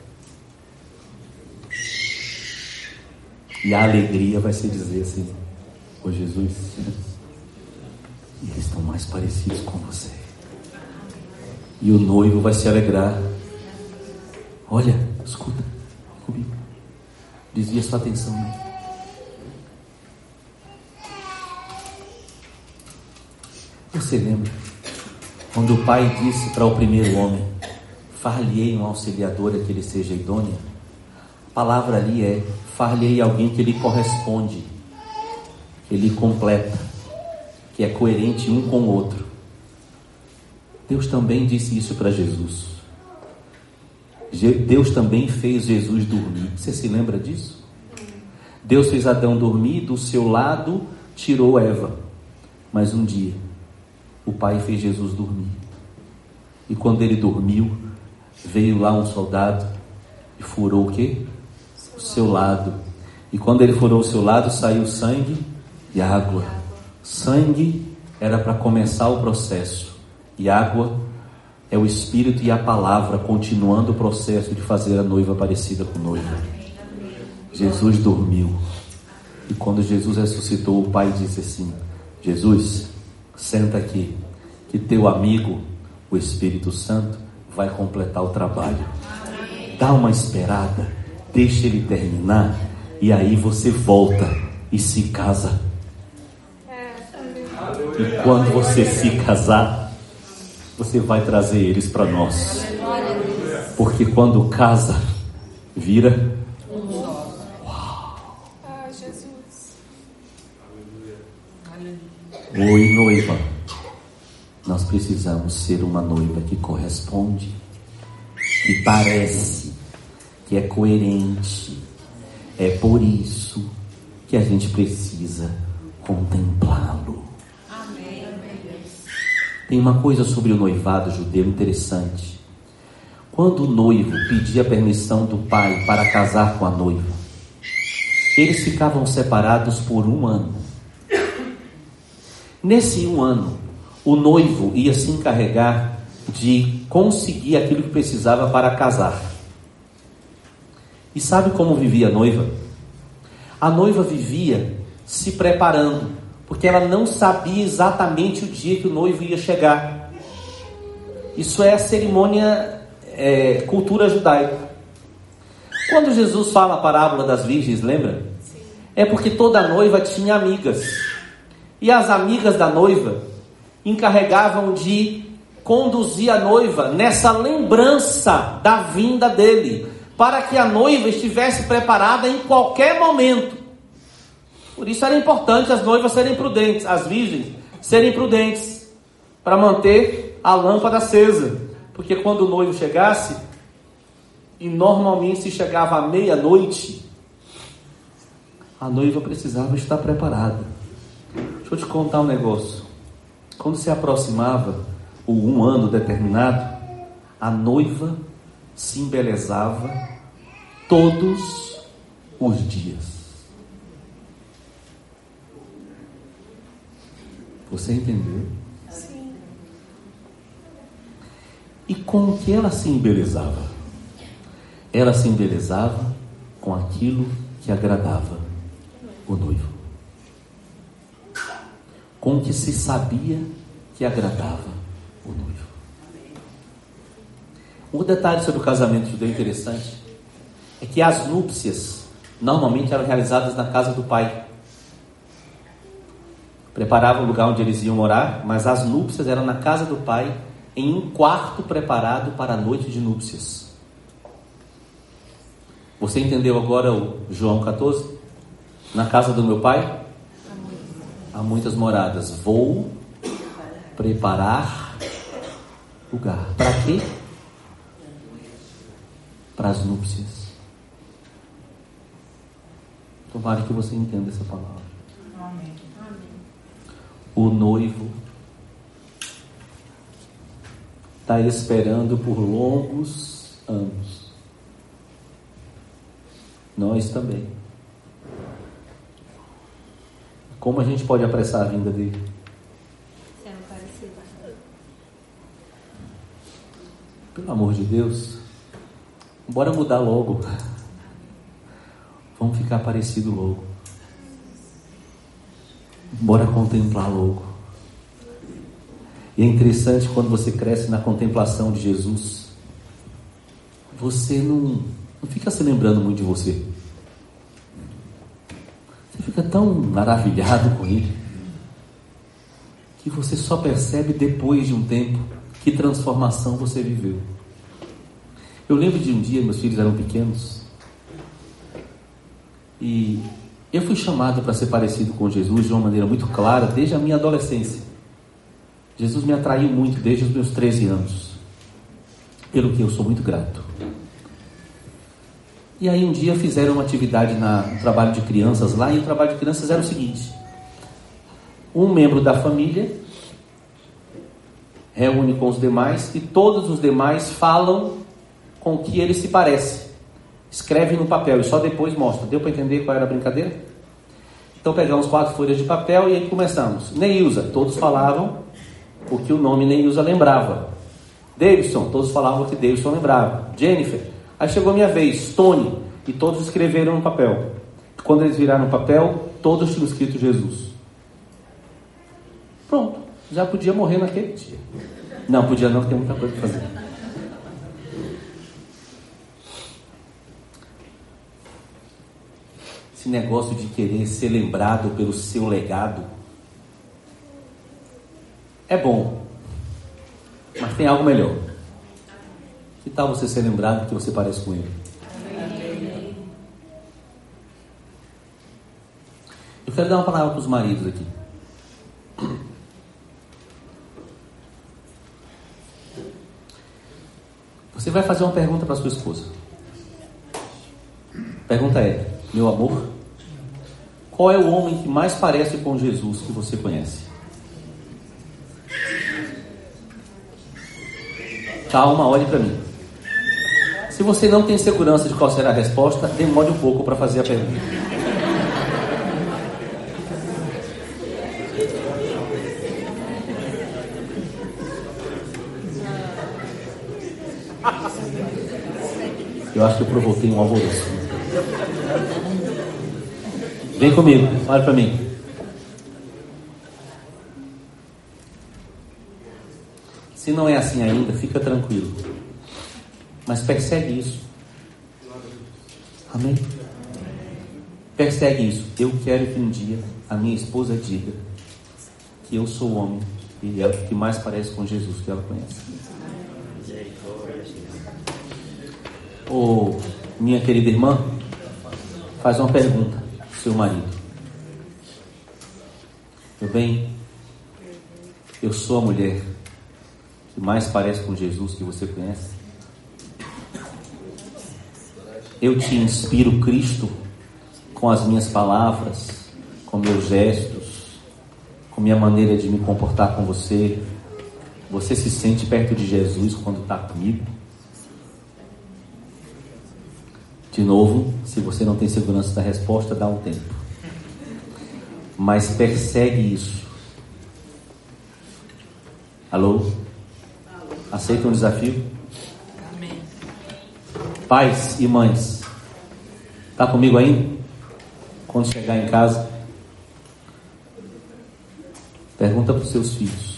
E a alegria vai ser dizer assim: ô Jesus, eles estão mais parecidos com você. E o noivo vai se alegrar. Olha, escuta comigo. Desvia sua atenção. Você lembra quando o pai disse para o primeiro homem: far-lhe-ei um auxiliador a que ele seja idôneo? A palavra ali é: far-lhe-ei alguém que lhe corresponde, que lhe completa, que é coerente um com o outro. Deus também disse isso para Jesus. Deus também fez Jesus dormir. Você se lembra disso? Deus fez Adão dormir, do seu lado tirou Eva. Mas um dia o Pai fez Jesus dormir. E quando ele dormiu, veio lá um soldado e furou o quê? O seu lado. E quando ele furou o seu lado, saiu sangue e água. Sangue era para começar o processo, e água é o Espírito e a palavra continuando o processo de fazer a noiva parecida com o noivo. Jesus dormiu. E quando Jesus ressuscitou, o Pai disse assim: Jesus, senta aqui, que teu amigo, o Espírito Santo, vai completar o trabalho. Dá uma esperada, deixa ele terminar, e aí você volta e se casa. E quando você se casar, você vai trazer eles para nós. Porque quando casa, vira. Uau! Ah, Jesus. Oi, noiva. Nós precisamos ser uma noiva que corresponde, que parece, que é coerente. É por isso que a gente precisa contemplá-lo. Tem uma coisa sobre o noivado judeu interessante. Quando o noivo pedia permissão do pai para casar com a noiva, eles ficavam separados por um ano. Nesse um ano, o noivo ia se encarregar de conseguir aquilo que precisava para casar. E sabe como vivia a noiva? A noiva vivia se preparando, porque ela não sabia exatamente o dia que o noivo ia chegar. Isso é a cerimônia, é, cultura judaica. Quando Jesus fala a parábola das virgens, lembra? Sim. É porque toda noiva tinha amigas. E as amigas da noiva encarregavam de conduzir a noiva nessa lembrança da vinda dele, para que a noiva estivesse preparada em qualquer momento. Por isso era importante as noivas serem prudentes, as virgens serem prudentes, para manter a lâmpada acesa. Porque quando o noivo chegasse, e normalmente se chegava à meia-noite, a noiva precisava estar preparada. Deixa eu te contar um negócio. Quando se aproximava o um ano determinado, a noiva se embelezava todos os dias. Você entendeu? Sim. E com o que ela se embelezava? Ela se embelezava com aquilo que agradava o noivo. Com o que se sabia que agradava o noivo. Um detalhe sobre o casamento judeu interessante é que as núpcias normalmente eram realizadas na casa do pai. Preparava o lugar onde eles iam morar, mas as núpcias eram na casa do pai, em um quarto preparado para a noite de núpcias. Você entendeu agora o João catorze? Na casa do meu pai há muitas moradas. Vou preparar lugar. Para quê? Para as núpcias. Tomara que você entenda essa palavra. Amém. o noivo está esperando por longos anos. Nós também. Como a gente pode apressar a vinda dele? Sendo parecido. Pelo amor de Deus, bora mudar logo. Vamos ficar parecido logo. Bora contemplar logo. E é interessante quando você cresce na contemplação de Jesus, você não, não fica se lembrando muito de você. Você fica tão maravilhado com ele que você só percebe depois de um tempo que transformação você viveu. Eu lembro de um dia, meus filhos eram pequenos, e eu fui chamado para ser parecido com Jesus de uma maneira muito clara desde a minha adolescência. Jesus me atraiu muito desde os meus treze anos, pelo que eu sou muito grato. E aí um dia fizeram uma atividade na, no trabalho de crianças lá, e o trabalho de crianças era o seguinte: um membro da família reúne com os demais e todos os demais falam com o que ele se parece. Escreve no papel e só depois mostra. Deu para entender qual era a brincadeira? Então pegamos quatro folhas de papel e aí começamos. Neilza, todos falavam o que o nome Neilza lembrava. Davidson, todos falavam o que Davidson lembrava. Jennifer, aí chegou a minha vez. Tony, e todos escreveram no papel. Quando eles viraram o papel, todos tinham escrito Jesus. Pronto, já podia morrer naquele dia. Não, podia não, porque tem muita coisa para fazer. Esse negócio de querer ser lembrado pelo seu legado é bom, mas tem algo melhor. Que tal você ser lembrado que você parece com ele? Eu quero dar uma palavra para os maridos aqui. Você vai fazer uma pergunta para sua esposa. A pergunta é: meu amor, qual é o homem que mais parece com Jesus que você conhece? Calma, olhe para mim. Se você não tem segurança de qual será a resposta, demore um pouco para fazer a pergunta. Eu acho que eu provoquei um alvoroço. Vem comigo, olha para mim. Se não é assim ainda, fica tranquilo. Mas persegue isso. Amém? Persegue isso. Eu quero que um dia a minha esposa diga que eu sou o homem e ela que mais parece com Jesus que ela conhece. Ô, minha querida irmã, faz uma pergunta ao seu marido. Meu bem, eu sou a mulher que mais parece com Jesus que você conhece? Eu te inspiro Cristo com as minhas palavras, com meus gestos, com minha maneira de me comportar com você? Você se sente perto de Jesus quando está comigo? De novo, se você não tem segurança da resposta, dá um tempo. Mas persegue isso. Alô? Aceita um desafio? Amém. Pais e mães, está comigo ainda? Quando chegar em casa, pergunta para os seus filhos.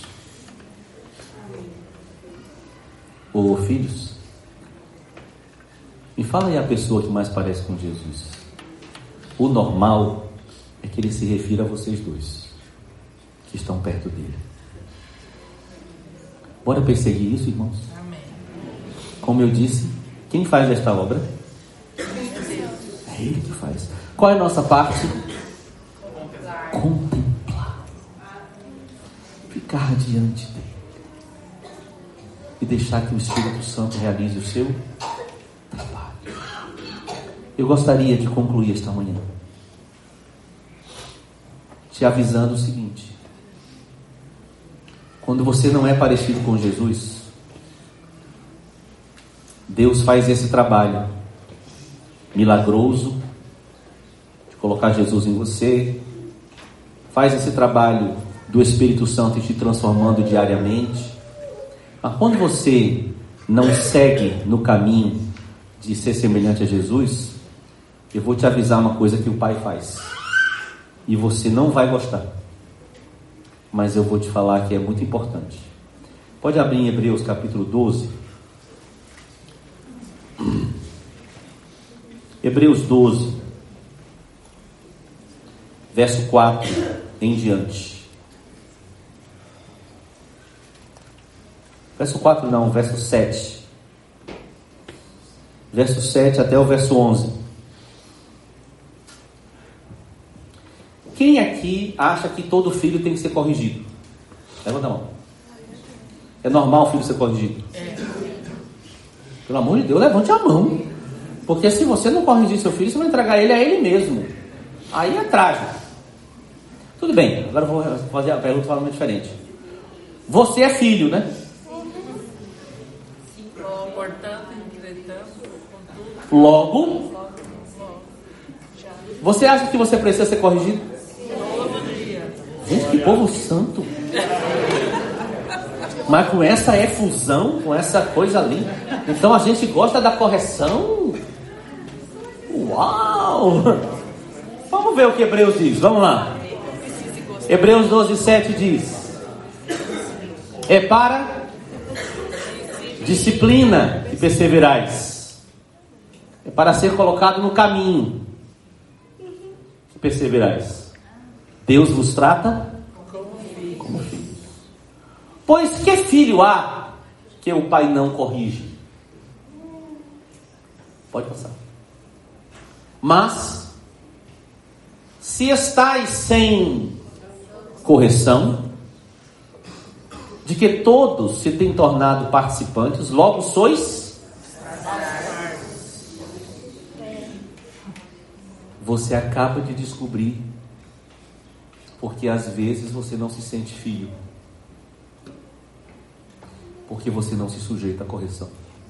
Ô filhos, me fala aí a pessoa que mais parece com Jesus. O normal é que ele se refira a vocês dois, que estão perto dele. Bora perseguir isso, irmãos? Amém. Como eu disse, quem faz esta obra? É ele que faz. Qual é a nossa parte? Contemplar. Ficar diante dele. E deixar que o Espírito Santo realize o seu trabalho. Eu gostaria de concluir esta manhã te avisando o seguinte: Quando você não é parecido com Jesus, Deus faz esse trabalho milagroso de colocar Jesus em você, faz esse trabalho do Espírito Santo te transformando diariamente. Mas quando você não segue no caminho de ser semelhante a Jesus, eu vou te avisar uma coisa que o Pai faz, e você não vai gostar, mas eu vou te falar que é muito importante. Pode abrir em Hebreus capítulo doze. Hebreus doze, verso quatro em diante. Verso quatro não, verso sete. Verso sete até o verso onze. Quem aqui acha que todo filho tem que ser corrigido? Levanta a mão. É normal o filho ser corrigido? É. Pelo amor de Deus, levante a mão. Porque se você não corrigir seu filho, você vai entregar ele a ele mesmo. Aí é trágico. Tudo bem, agora eu vou fazer a pergunta totalmente diferente. Você é filho, né? Logo, você acha que você precisa ser corrigido? Gente, que povo santo. Mas com essa efusão, com essa coisa ali, então a gente gosta da correção? Uau! Vamos ver o que Hebreus diz, vamos lá. Hebreus doze, sete diz: é para disciplina que perseverais, é para ser colocado no caminho que perseverais. Deus vos trata como filhos. Pois que filho há que o pai não corrige? Pode passar. Mas se estáis sem correção, de que todos se têm tornado participantes, logo sois. Você acaba de descobrir porque às vezes você não se sente filho, porque você não se sujeita à correção.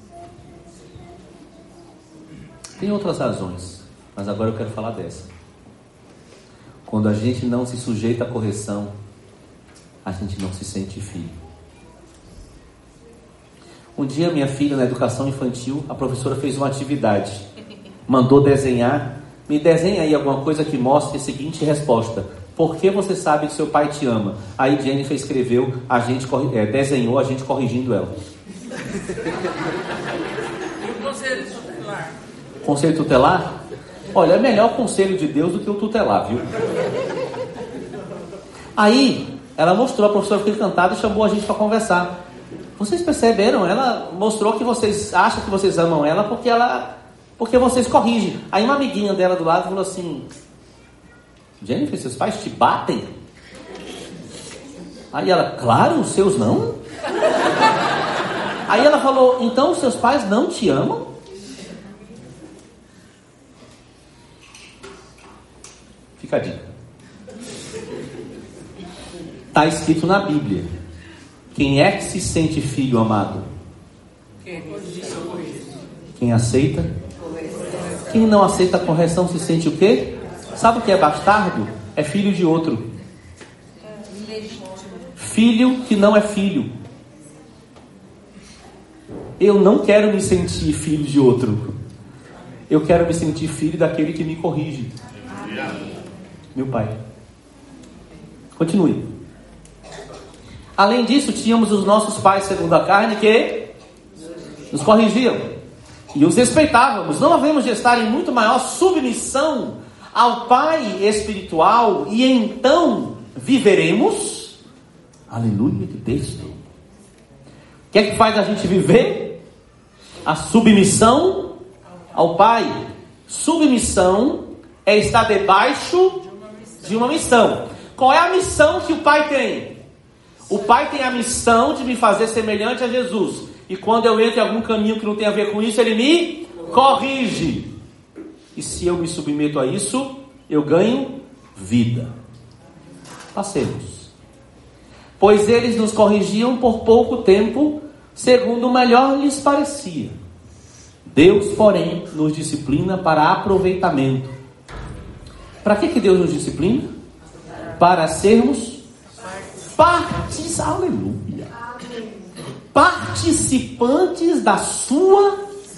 Tem outras razões, mas agora eu quero falar dessa. Quando a gente não se sujeita à correção, a gente não se sente filho. Um dia minha filha, na educação infantil, a professora fez uma atividade, mandou desenhar. Me desenha aí alguma coisa que mostre a seguinte resposta: por que você sabe que seu pai te ama? Aí Jennifer escreveu, a gente é, desenhou a gente corrigindo ela. E o conselho tutelar? Conselho tutelar? Olha, é melhor o conselho de Deus do que o tutelar, viu? Aí ela mostrou, a professora ficou encantada e chamou a gente para conversar. Vocês perceberam? Ela mostrou que vocês acham que vocês amam ela porque ela, porque vocês corrigem. Aí uma amiguinha dela do lado falou assim: Jennifer, seus pais te batem? Aí ela, claro, os seus não. Aí ela falou, então os seus pais não te amam? Fica a dica. Está escrito na Bíblia: quem é que se sente filho amado? Quem aceita? Quem não aceita a correção se sente o quê? Sabe o que é bastardo? É filho de outro. Filho que não é filho. Eu não quero me sentir filho de outro. Eu quero me sentir filho daquele que me corrige. Meu pai. Continue. Além disso, tínhamos os nossos pais segundo a carne que nos corrigiam e os respeitávamos. Não havemos de estar em muito maior submissão ao Pai espiritual, e então viveremos. Aleluia, que texto. O que é que faz a gente viver? A submissão ao Pai. Submissão é estar debaixo de uma missão. Qual é a missão que o Pai tem? O Pai tem a missão de me fazer semelhante a Jesus. E quando eu entro em algum caminho que não tem a ver com isso, Ele me corrige. E se eu me submeto a isso, eu ganho vida. Passemos. pois eles nos corrigiam por pouco tempo, segundo o melhor lhes parecia. Deus, porém, nos disciplina para aproveitamento. Para que que Deus nos disciplina? Para sermos partes, aleluia, participantes da sua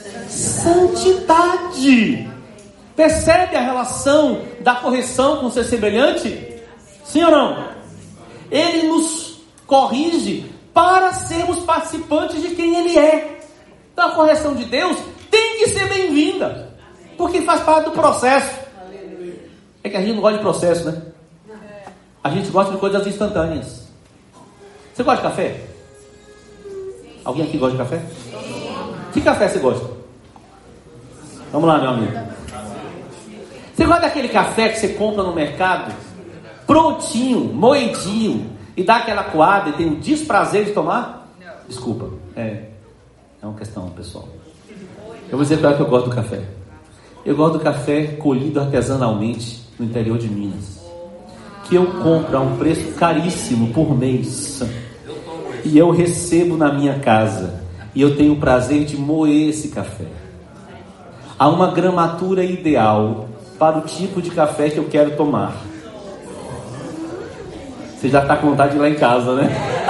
santidade. Percebe a relação da correção com o ser semelhante? Sim ou não? Ele nos corrige para sermos participantes de quem Ele é. Então a correção de Deus tem que ser bem-vinda, porque faz parte do processo. É que a gente não gosta de processo, né? A gente gosta de coisas instantâneas. Você gosta de café? Alguém aqui gosta de café? Que café você gosta? Vamos lá, meu amigo. Você gosta daquele café que você compra no mercado, prontinho, moedinho, e dá aquela coada e tem o desprazer de tomar? Desculpa, é, é uma questão pessoal. Eu vou dizer para que eu gosto do café. Eu gosto do café colhido artesanalmente no interior de Minas, que eu compro a um preço caríssimo por mês, e eu recebo na minha casa, e eu tenho o prazer de moer esse café. Há uma gramatura ideal para o tipo de café que eu quero tomar. Você já está com vontade de ir lá em casa, né?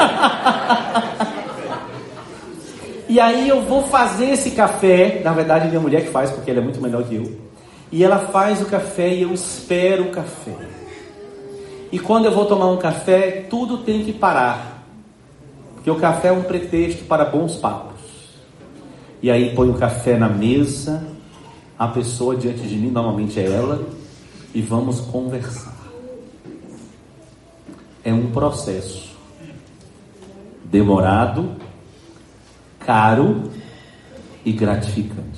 E aí eu vou fazer esse café. Na verdade, minha mulher que faz, porque ela é muito melhor que eu. E ela faz o café e eu espero o café. E quando eu vou tomar um café, tudo tem que parar, porque o café é um pretexto para bons papos. E aí põe o café na mesa, a pessoa diante de mim, normalmente é ela, e vamos conversar. É um processo demorado, caro e gratificante.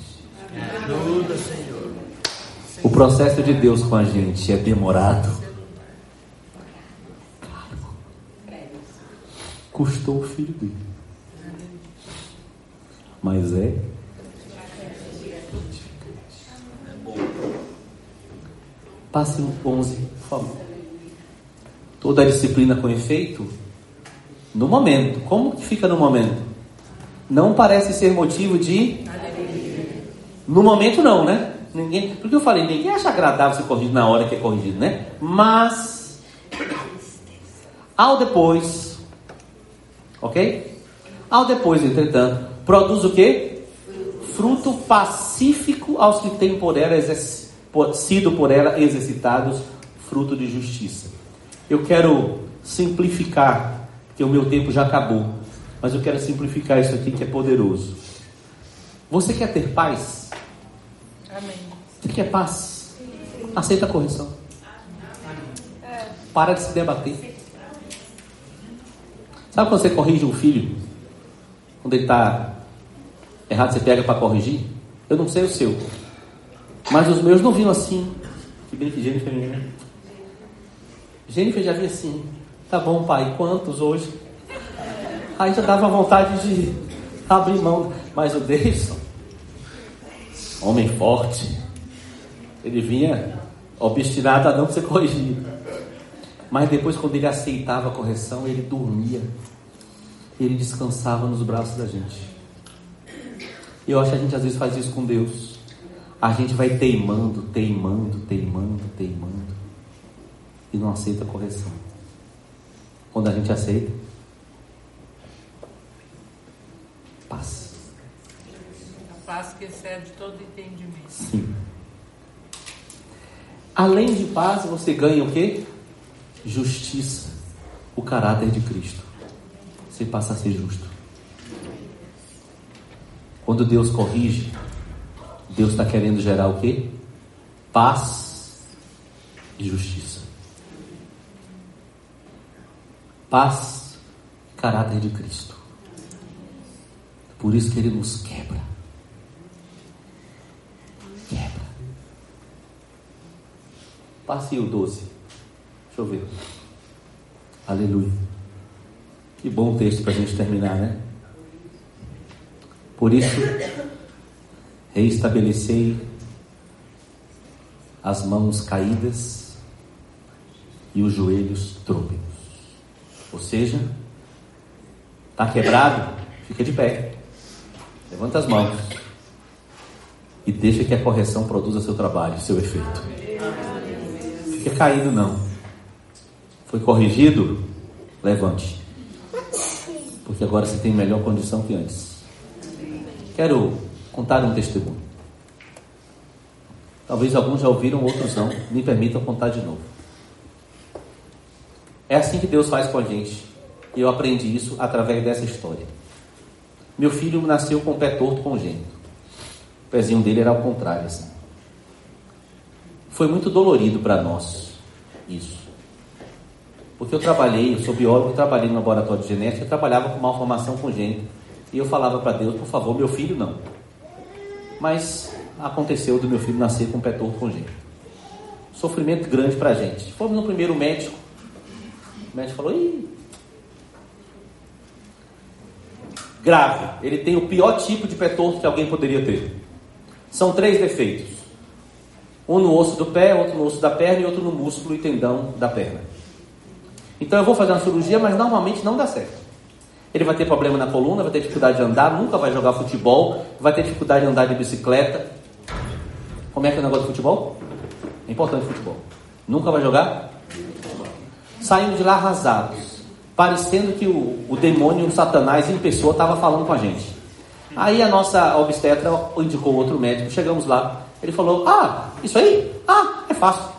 O processo de Deus com a gente é demorado, caro, custou o filho dele, mas é passe o onze, por favor. Toda a disciplina com efeito no momento. Como que fica no momento? Não parece ser motivo de no momento não, né? Ninguém, porque eu falei, ninguém acha agradável ser corrigido na hora que é corrigido, né? Mas ao depois, ok? Ao depois, entretanto, produz o quê? Fruto pacífico aos que têm por ela exerc... sido por ela exercitados, fruto de justiça. Eu quero simplificar, porque o meu tempo já acabou, mas eu quero simplificar isso aqui que é poderoso. Você quer ter paz? Amém. Você quer paz? Aceita a correção. Para de se debater. Sabe quando você corrige um filho? Quando ele está errado, você pega para corrigir? Eu não sei o seu, mas os meus não vinham assim. Que bem que Jennifer, né? Jennifer já vinha assim. Tá bom, pai, quantos hoje? Aí já dava vontade de abrir mão. Mas o Davidson, homem forte, ele vinha obstinado a não ser corrigido. Mas depois, quando ele aceitava a correção, ele dormia. Ele descansava nos braços da gente. E eu acho que a gente às vezes faz isso com Deus. A gente vai teimando, teimando, teimando, teimando, e não aceita a correção. Quando a gente aceita, paz. A paz que excede todo entendimento. Sim. Além de paz, você ganha o quê? Justiça. O caráter de Cristo. Você passa a ser justo. Quando Deus corrige, Deus está querendo gerar o quê? Paz e justiça. Paz e caráter de Cristo. Por isso que Ele nos quebra. Quebra. Passe o doze. Deixa eu ver. Aleluia. Que bom texto para a gente terminar, né? Por isso, reestabelecei as mãos caídas e os joelhos trôpegos. Ou seja, Está quebrado? Fica de pé. Levanta as mãos. E deixa que a correção produza seu trabalho, seu efeito. Fica caído não. Foi corrigido? Levante. Porque agora você tem melhor condição que antes. Quero contar um testemunho. Talvez alguns já ouviram, outros não. Me permitam contar de novo. É assim que Deus faz com a gente. E eu aprendi isso através dessa história. Meu filho nasceu com o pé torto congênito. O pezinho dele era ao contrário, assim. Foi muito dolorido para nós, isso. Porque eu trabalhei, eu sou biólogo, trabalhei no laboratório de genética, eu trabalhava com malformação congênita. E eu falava para Deus, por favor, meu filho não. Mas aconteceu do meu filho nascer com o pé torto congênito. Sofrimento grande para a gente. Fomos no primeiro médico. O médico falou, ih, grave, ele tem o pior tipo de pé torto que alguém poderia ter. São três defeitos. Um no osso do pé, outro no osso da perna e outro no músculo e tendão da perna. Então eu vou fazer uma cirurgia, mas normalmente não dá certo. Ele vai ter problema na coluna, vai ter dificuldade de andar, nunca vai jogar futebol, vai ter dificuldade de andar de bicicleta. Como é que é o negócio de futebol? É importante futebol. Nunca vai jogar? Saímos de lá arrasados, parecendo que o, o demônio, o Satanás em pessoa estava falando com a gente. Aí a nossa obstetra indicou outro médico, chegamos lá, ele falou, ah, isso aí? Ah, é fácil.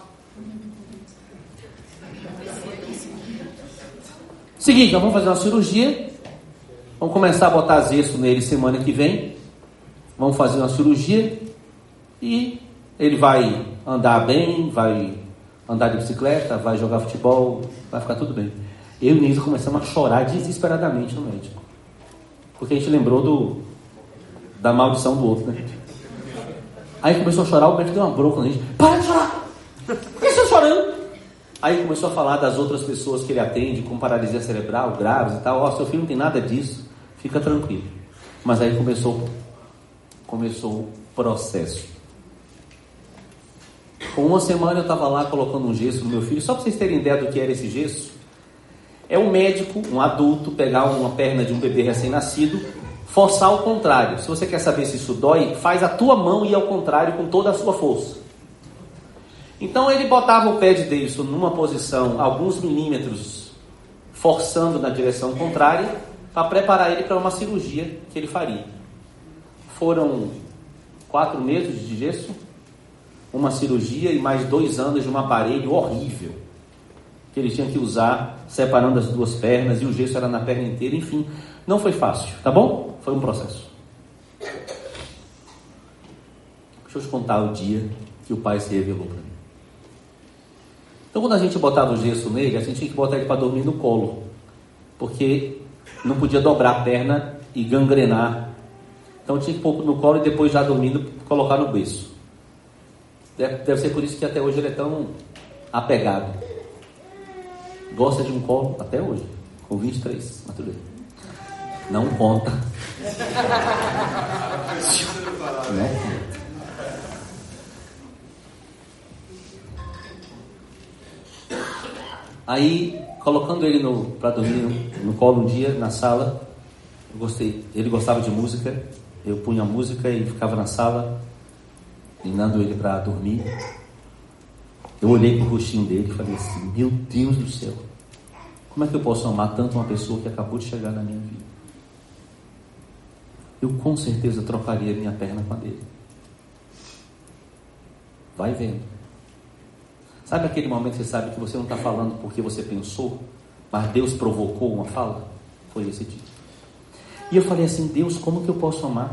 Seguinte, nós vamos fazer uma cirurgia, vamos começar a botar gesso nele semana que vem, vamos fazer uma cirurgia e ele vai andar bem, vai andar de bicicleta, vai jogar futebol, vai ficar tudo bem. Eu e Nisa começamos a chorar desesperadamente no médico, porque a gente lembrou do, da maldição do outro, né? Aí começou a chorar, o médico deu uma bronca na gente, para de chorar, por que você está chorando? Aí começou a falar das outras pessoas que ele atende, com paralisia cerebral, graves e tal. Ó, oh, seu filho não tem nada disso, fica tranquilo. Mas aí começou, começou o processo. Com uma semana eu estava lá colocando um gesso no meu filho, só para vocês terem ideia do que era esse gesso. É um médico, um adulto, pegar uma perna de um bebê recém-nascido, forçar ao contrário. Se você quer saber se isso dói, faz a tua mão ir ao contrário com toda a sua força. Então ele botava o pé de Davidson numa posição, alguns milímetros, forçando na direção contrária, para preparar ele para uma cirurgia que ele faria. Foram quatro meses de gesso, uma cirurgia e mais dois anos de um aparelho horrível, que ele tinha que usar, separando as duas pernas, e o gesso era na perna inteira, enfim, não foi fácil, tá bom? Foi um processo. Deixa eu te contar o dia que o pai se revelou para mim. Então quando a gente botava o gesso nele, a gente tinha que botar ele para dormir no colo, porque não podia dobrar a perna e gangrenar. Então tinha que pôr no colo e depois, já dormindo, colocar no berço. Deve, deve ser por isso que até hoje ele é tão apegado. Gosta de um colo até hoje, com vinte e três, mas tudo bem. Não conta. Né? Aí, colocando ele para dormir no, no colo um dia, na sala, eu gostei, ele gostava de música, eu punha a música e ficava na sala, treinando ele para dormir. Eu olhei pro rostinho dele e falei assim, meu Deus do céu, como é que eu posso amar tanto uma pessoa que acabou de chegar na minha vida? Eu com certeza trocaria minha perna com a dele. Vai vendo. Sabe aquele momento que você sabe que você não está falando porque você pensou, mas Deus provocou uma fala? Foi esse dia. E eu falei assim, Deus, como que eu posso amar?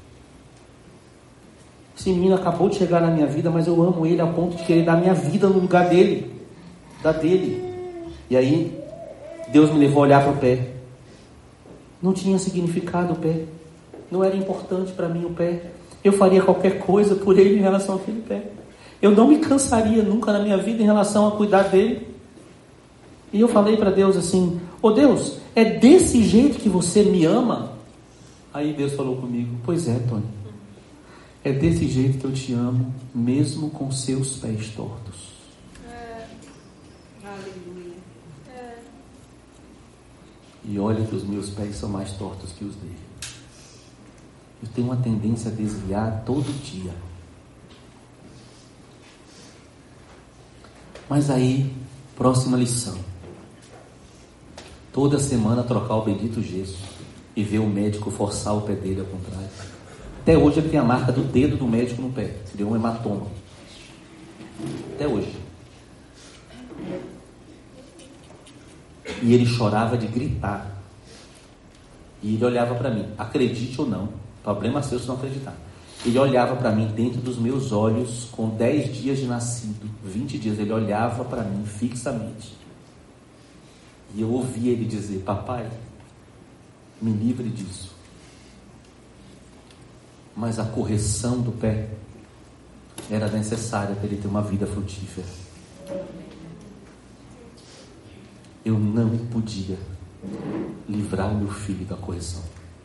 Esse menino acabou de chegar na minha vida, mas eu amo ele a ponto de querer dar minha vida no lugar dele, da dele. E aí, Deus me levou a olhar para o pé. Não tinha significado o pé. Não era importante para mim o pé. Eu faria qualquer coisa por ele em relação àquele pé. Eu não me cansaria nunca na minha vida em relação a cuidar dele. E eu falei para Deus assim, ô Deus, é desse jeito que você me ama? Aí Deus falou comigo, pois é, Tony. É desse jeito que eu te amo, mesmo com seus pés tortos. É. Aleluia. É. E olha que os meus pés são mais tortos que os dele. Eu tenho uma tendência a desviar todo dia. Mas aí, próxima lição. Toda semana trocar o bendito gesso e ver o médico forçar o pé dele ao contrário. Até hoje ele tem a marca do dedo do médico no pé. Seria um hematoma. Até hoje. E ele chorava de gritar. E ele olhava para mim. Acredite ou não. Problema seu se não acreditar. Ele olhava para mim dentro dos meus olhos com dez dias de nascido. vinte dias. Ele olhava para mim fixamente. E eu ouvia ele dizer: papai, me livre disso. Mas a correção do pé era necessária para ele ter uma vida frutífera. Eu não podia livrar o meu filho da correção.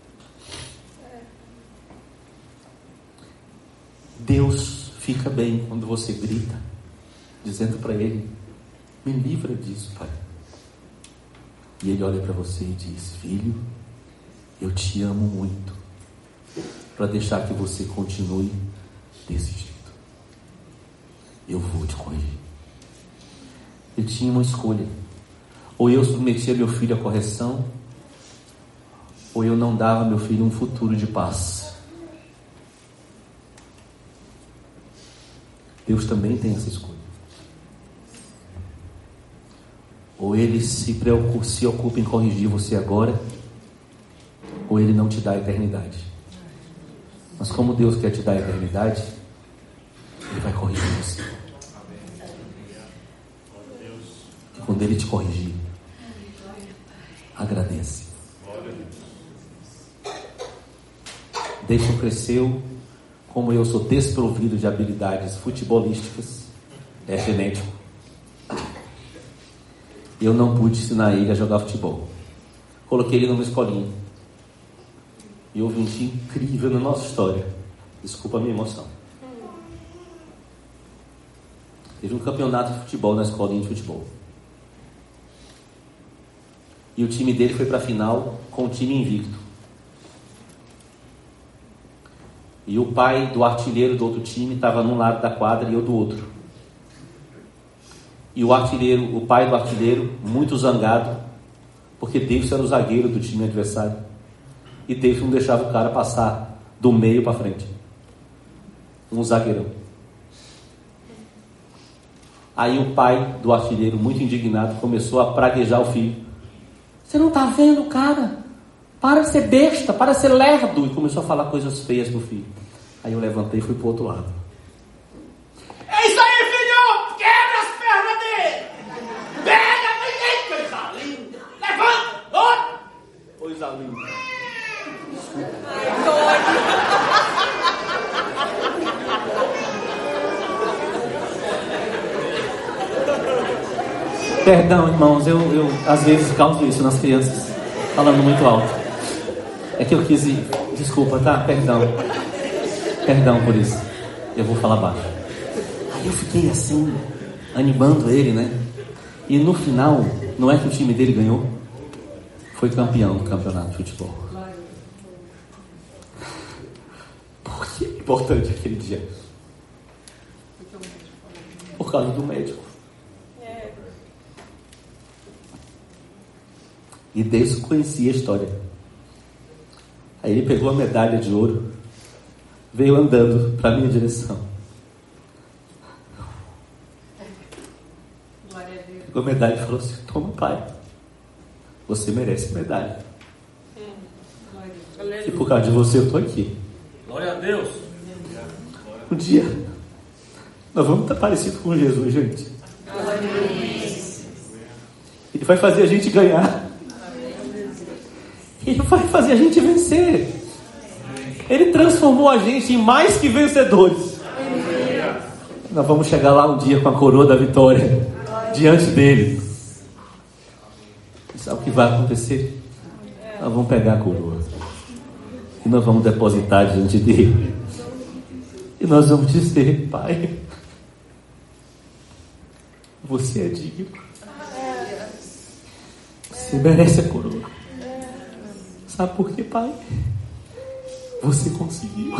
Deus fica bem quando você grita, dizendo para ele: me livra disso, pai. E ele olha para você e diz: filho, eu te amo muito, para deixar que você continue desse jeito. Eu vou te corrigir. Ele tinha uma escolha: ou eu submetia meu filho à correção, ou eu não dava ao meu filho um futuro de paz. Deus também tem essa escolha. Ou ele se preocupa, se ocupa em corrigir você agora, ou ele não te dá a eternidade. Mas como Deus quer te dar a eternidade, ele vai corrigir você. E quando ele te corrigir, agradece. Deixa cresceu. Como eu sou desprovido de habilidades futebolísticas, é genético. Eu não pude ensinar ele a jogar futebol. Coloquei ele numa escolinha. E houve um dia incrível na nossa história. Desculpa a minha emoção. Teve um campeonato de futebol na escolinha de futebol. E o time dele foi para a final com o time invicto. E o pai do artilheiro do outro time estava num lado da quadra e eu do outro. E o artilheiro, o pai do artilheiro, muito zangado, porque Davidson era o zagueiro do time adversário. E Davidson não deixava o cara passar do meio para frente. Um zagueirão. Aí o pai do artilheiro, muito indignado, começou a praguejar o filho. Você não está vendo, cara? Para de ser besta, para de ser lerdo. E começou a falar coisas feias pro filho. Aí eu levantei e fui pro outro lado. É isso aí, filho! Quebra as pernas dele! Pega, menino, coisa linda! Levanta! Outro! Coisa linda. Perdão, irmãos, eu, eu às vezes causo isso nas crianças, falando muito alto. É que eu quis ir. Desculpa, tá? Perdão. Perdão por isso. Eu vou falar baixo. Aí eu fiquei assim, animando ele, né? E no final, não é que o time dele ganhou? Foi campeão do campeonato de futebol. Por que é importante aquele dia? Por causa do médico. E Deus conhecia a história. Aí ele pegou a medalha de ouro, veio andando para a minha direção. Pegou a medalha e falou assim: toma, pai, você merece medalha. E por causa de você eu estou aqui. Glória a Deus. Um dia nós vamos estar parecidos com Jesus, gente. Ele vai fazer a gente ganhar. Ele vai fazer a gente vencer. Ele transformou a gente em mais que vencedores. Nós vamos chegar lá um dia com a coroa da vitória diante dele. E sabe o que vai acontecer? Nós vamos pegar a coroa e nós vamos depositar diante dele. E nós vamos dizer: pai, você é digno. Você merece a coroa. Sabe por quê, Pai? Você conseguiu.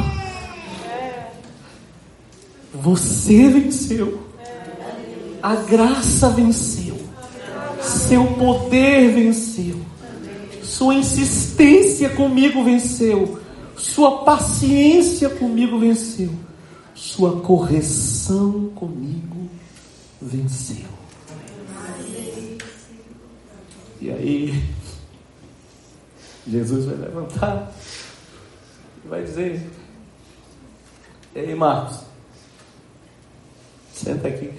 Você venceu. A graça venceu. Seu poder venceu. Sua insistência comigo venceu. Sua paciência comigo venceu. Sua correção comigo venceu. E aí, Jesus vai levantar e vai dizer: ei, Marcos, senta aqui.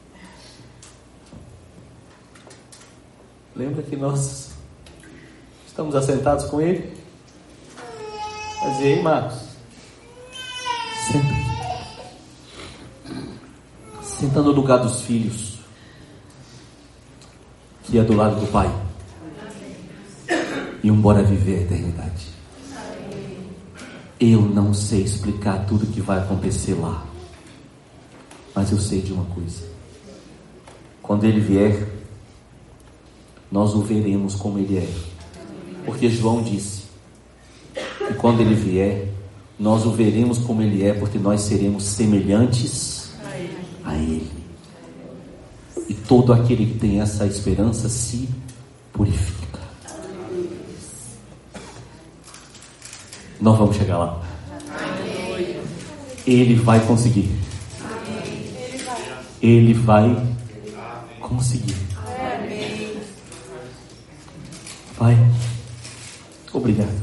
Lembra que nós estamos assentados com ele? Vai dizer: ei, Marcos, senta aqui. Senta no lugar dos filhos, que é do lado do Pai. E um bora viver a eternidade. Eu não sei explicar tudo que vai acontecer lá, mas eu sei de uma coisa: quando ele vier, nós o veremos como ele é. Porque João disse que quando ele vier, nós o veremos como ele é, porque nós seremos semelhantes a ele. E todo aquele que tem essa esperança se purifica. Nós vamos chegar lá. Ele vai conseguir. Ele vai conseguir. Pai, obrigado.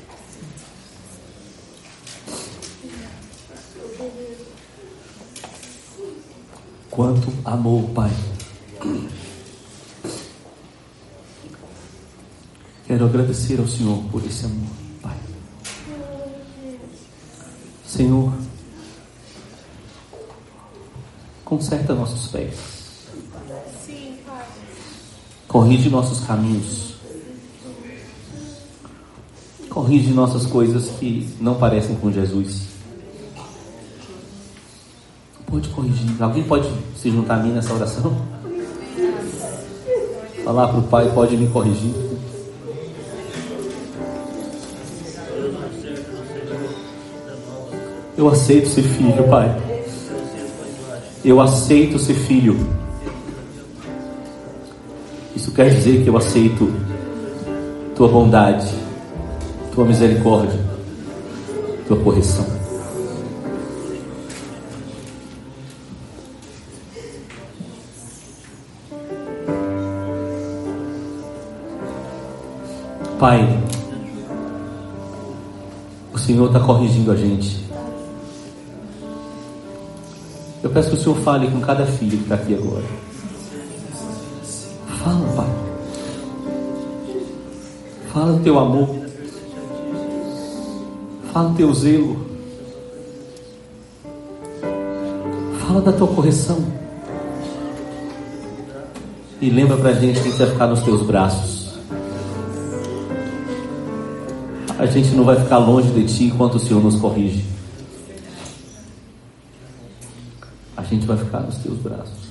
Quanto amor, Pai. Quero agradecer ao Senhor por esse amor, Pai. Senhor, conserta nossos pés. Sim, Pai. Corrige nossos caminhos. Corrige nossas coisas que não parecem com Jesus. Pode corrigir. Alguém pode se juntar a mim nessa oração? Falar para o Pai: pode me corrigir. Eu aceito ser filho, Pai. Eu aceito ser filho. Isso quer dizer que eu aceito tua bondade, tua misericórdia, tua correção. Pai, o Senhor está corrigindo a gente. Eu peço que o Senhor fale com cada filho que está aqui agora. Fala, Pai. Fala do teu amor. Fala do teu zelo. Fala da tua correção. E lembra pra gente que a gente vai ficar nos teus braços. A gente não vai ficar longe de ti enquanto o Senhor nos corrige. A gente vai ficar nos teus braços.